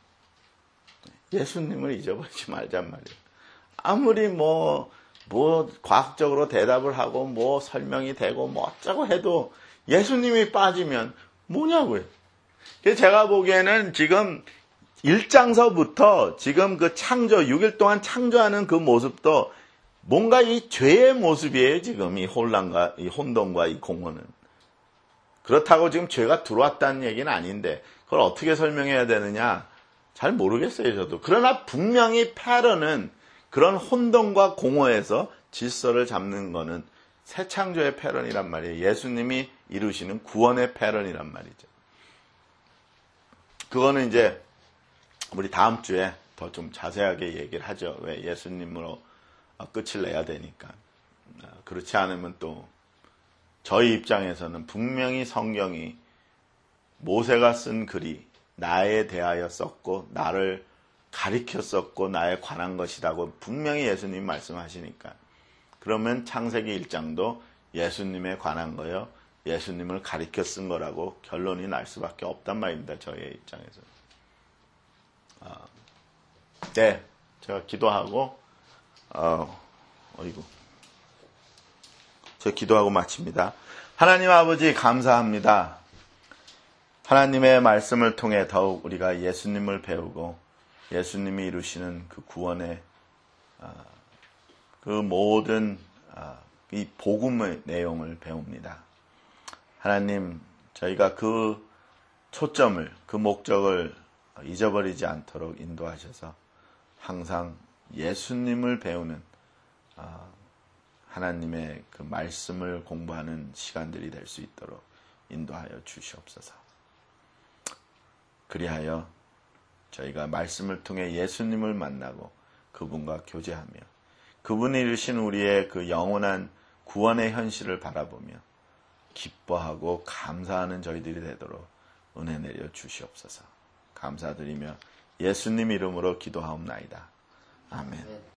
예수님을 잊어버리지 말잔 말이에요. 아무리 뭐, 뭐, 과학적으로 대답을 하고, 뭐, 설명이 되고, 뭐, 어쩌고 해도 예수님이 빠지면 뭐냐고요. 그래서 제가 보기에는 지금 일 장서부터 지금 그 창조, 육 일 동안 창조하는 그 모습도 뭔가 이 죄의 모습이에요, 지금. 이 혼란과, 이 혼돈과 이 공허는. 그렇다고 지금 죄가 들어왔다는 얘기는 아닌데, 그걸 어떻게 설명해야 되느냐? 잘 모르겠어요, 저도. 그러나 분명히 패런은 그런 혼돈과 공허에서 질서를 잡는 거는 새 창조의 패런이란 말이에요. 예수님이 이루시는 구원의 패런이란 말이죠. 그거는 이제 우리 다음 주에 더 좀 자세하게 얘기를 하죠. 왜 예수님으로 끝을 내야 되니까. 그렇지 않으면 또 저희 입장에서는 분명히 성경이 모세가 쓴 글이 나에 대하여 썼고 나를 가리켜 썼고 나에 관한 것이라고 분명히 예수님 말씀하시니까 그러면 창세기 일 장도 예수님에 관한 거요. 예수님을 가리켜 쓴 거라고 결론이 날 수밖에 없단 말입니다. 저의 입장에서. 아, 네, 제가 기도하고 어, 어이구, 제가 기도하고 마칩니다. 하나님 아버지 감사합니다. 하나님의 말씀을 통해 더욱 우리가 예수님을 배우고 예수님이 이루시는 그 구원의 그 모든 이 복음의 내용을 배웁니다. 하나님, 저희가 그 초점을, 그 목적을 잊어버리지 않도록 인도하셔서 항상 예수님을 배우는 하나님의 그 말씀을 공부하는 시간들이 될 수 있도록 인도하여 주시옵소서. 그리하여 저희가 말씀을 통해 예수님을 만나고 그분과 교제하며 그분이 이루신 우리의 그 영원한 구원의 현실을 바라보며 기뻐하고 감사하는 저희들이 되도록 은혜 내려 주시옵소서. 감사드리며 예수님 이름으로 기도하옵나이다. 아멘.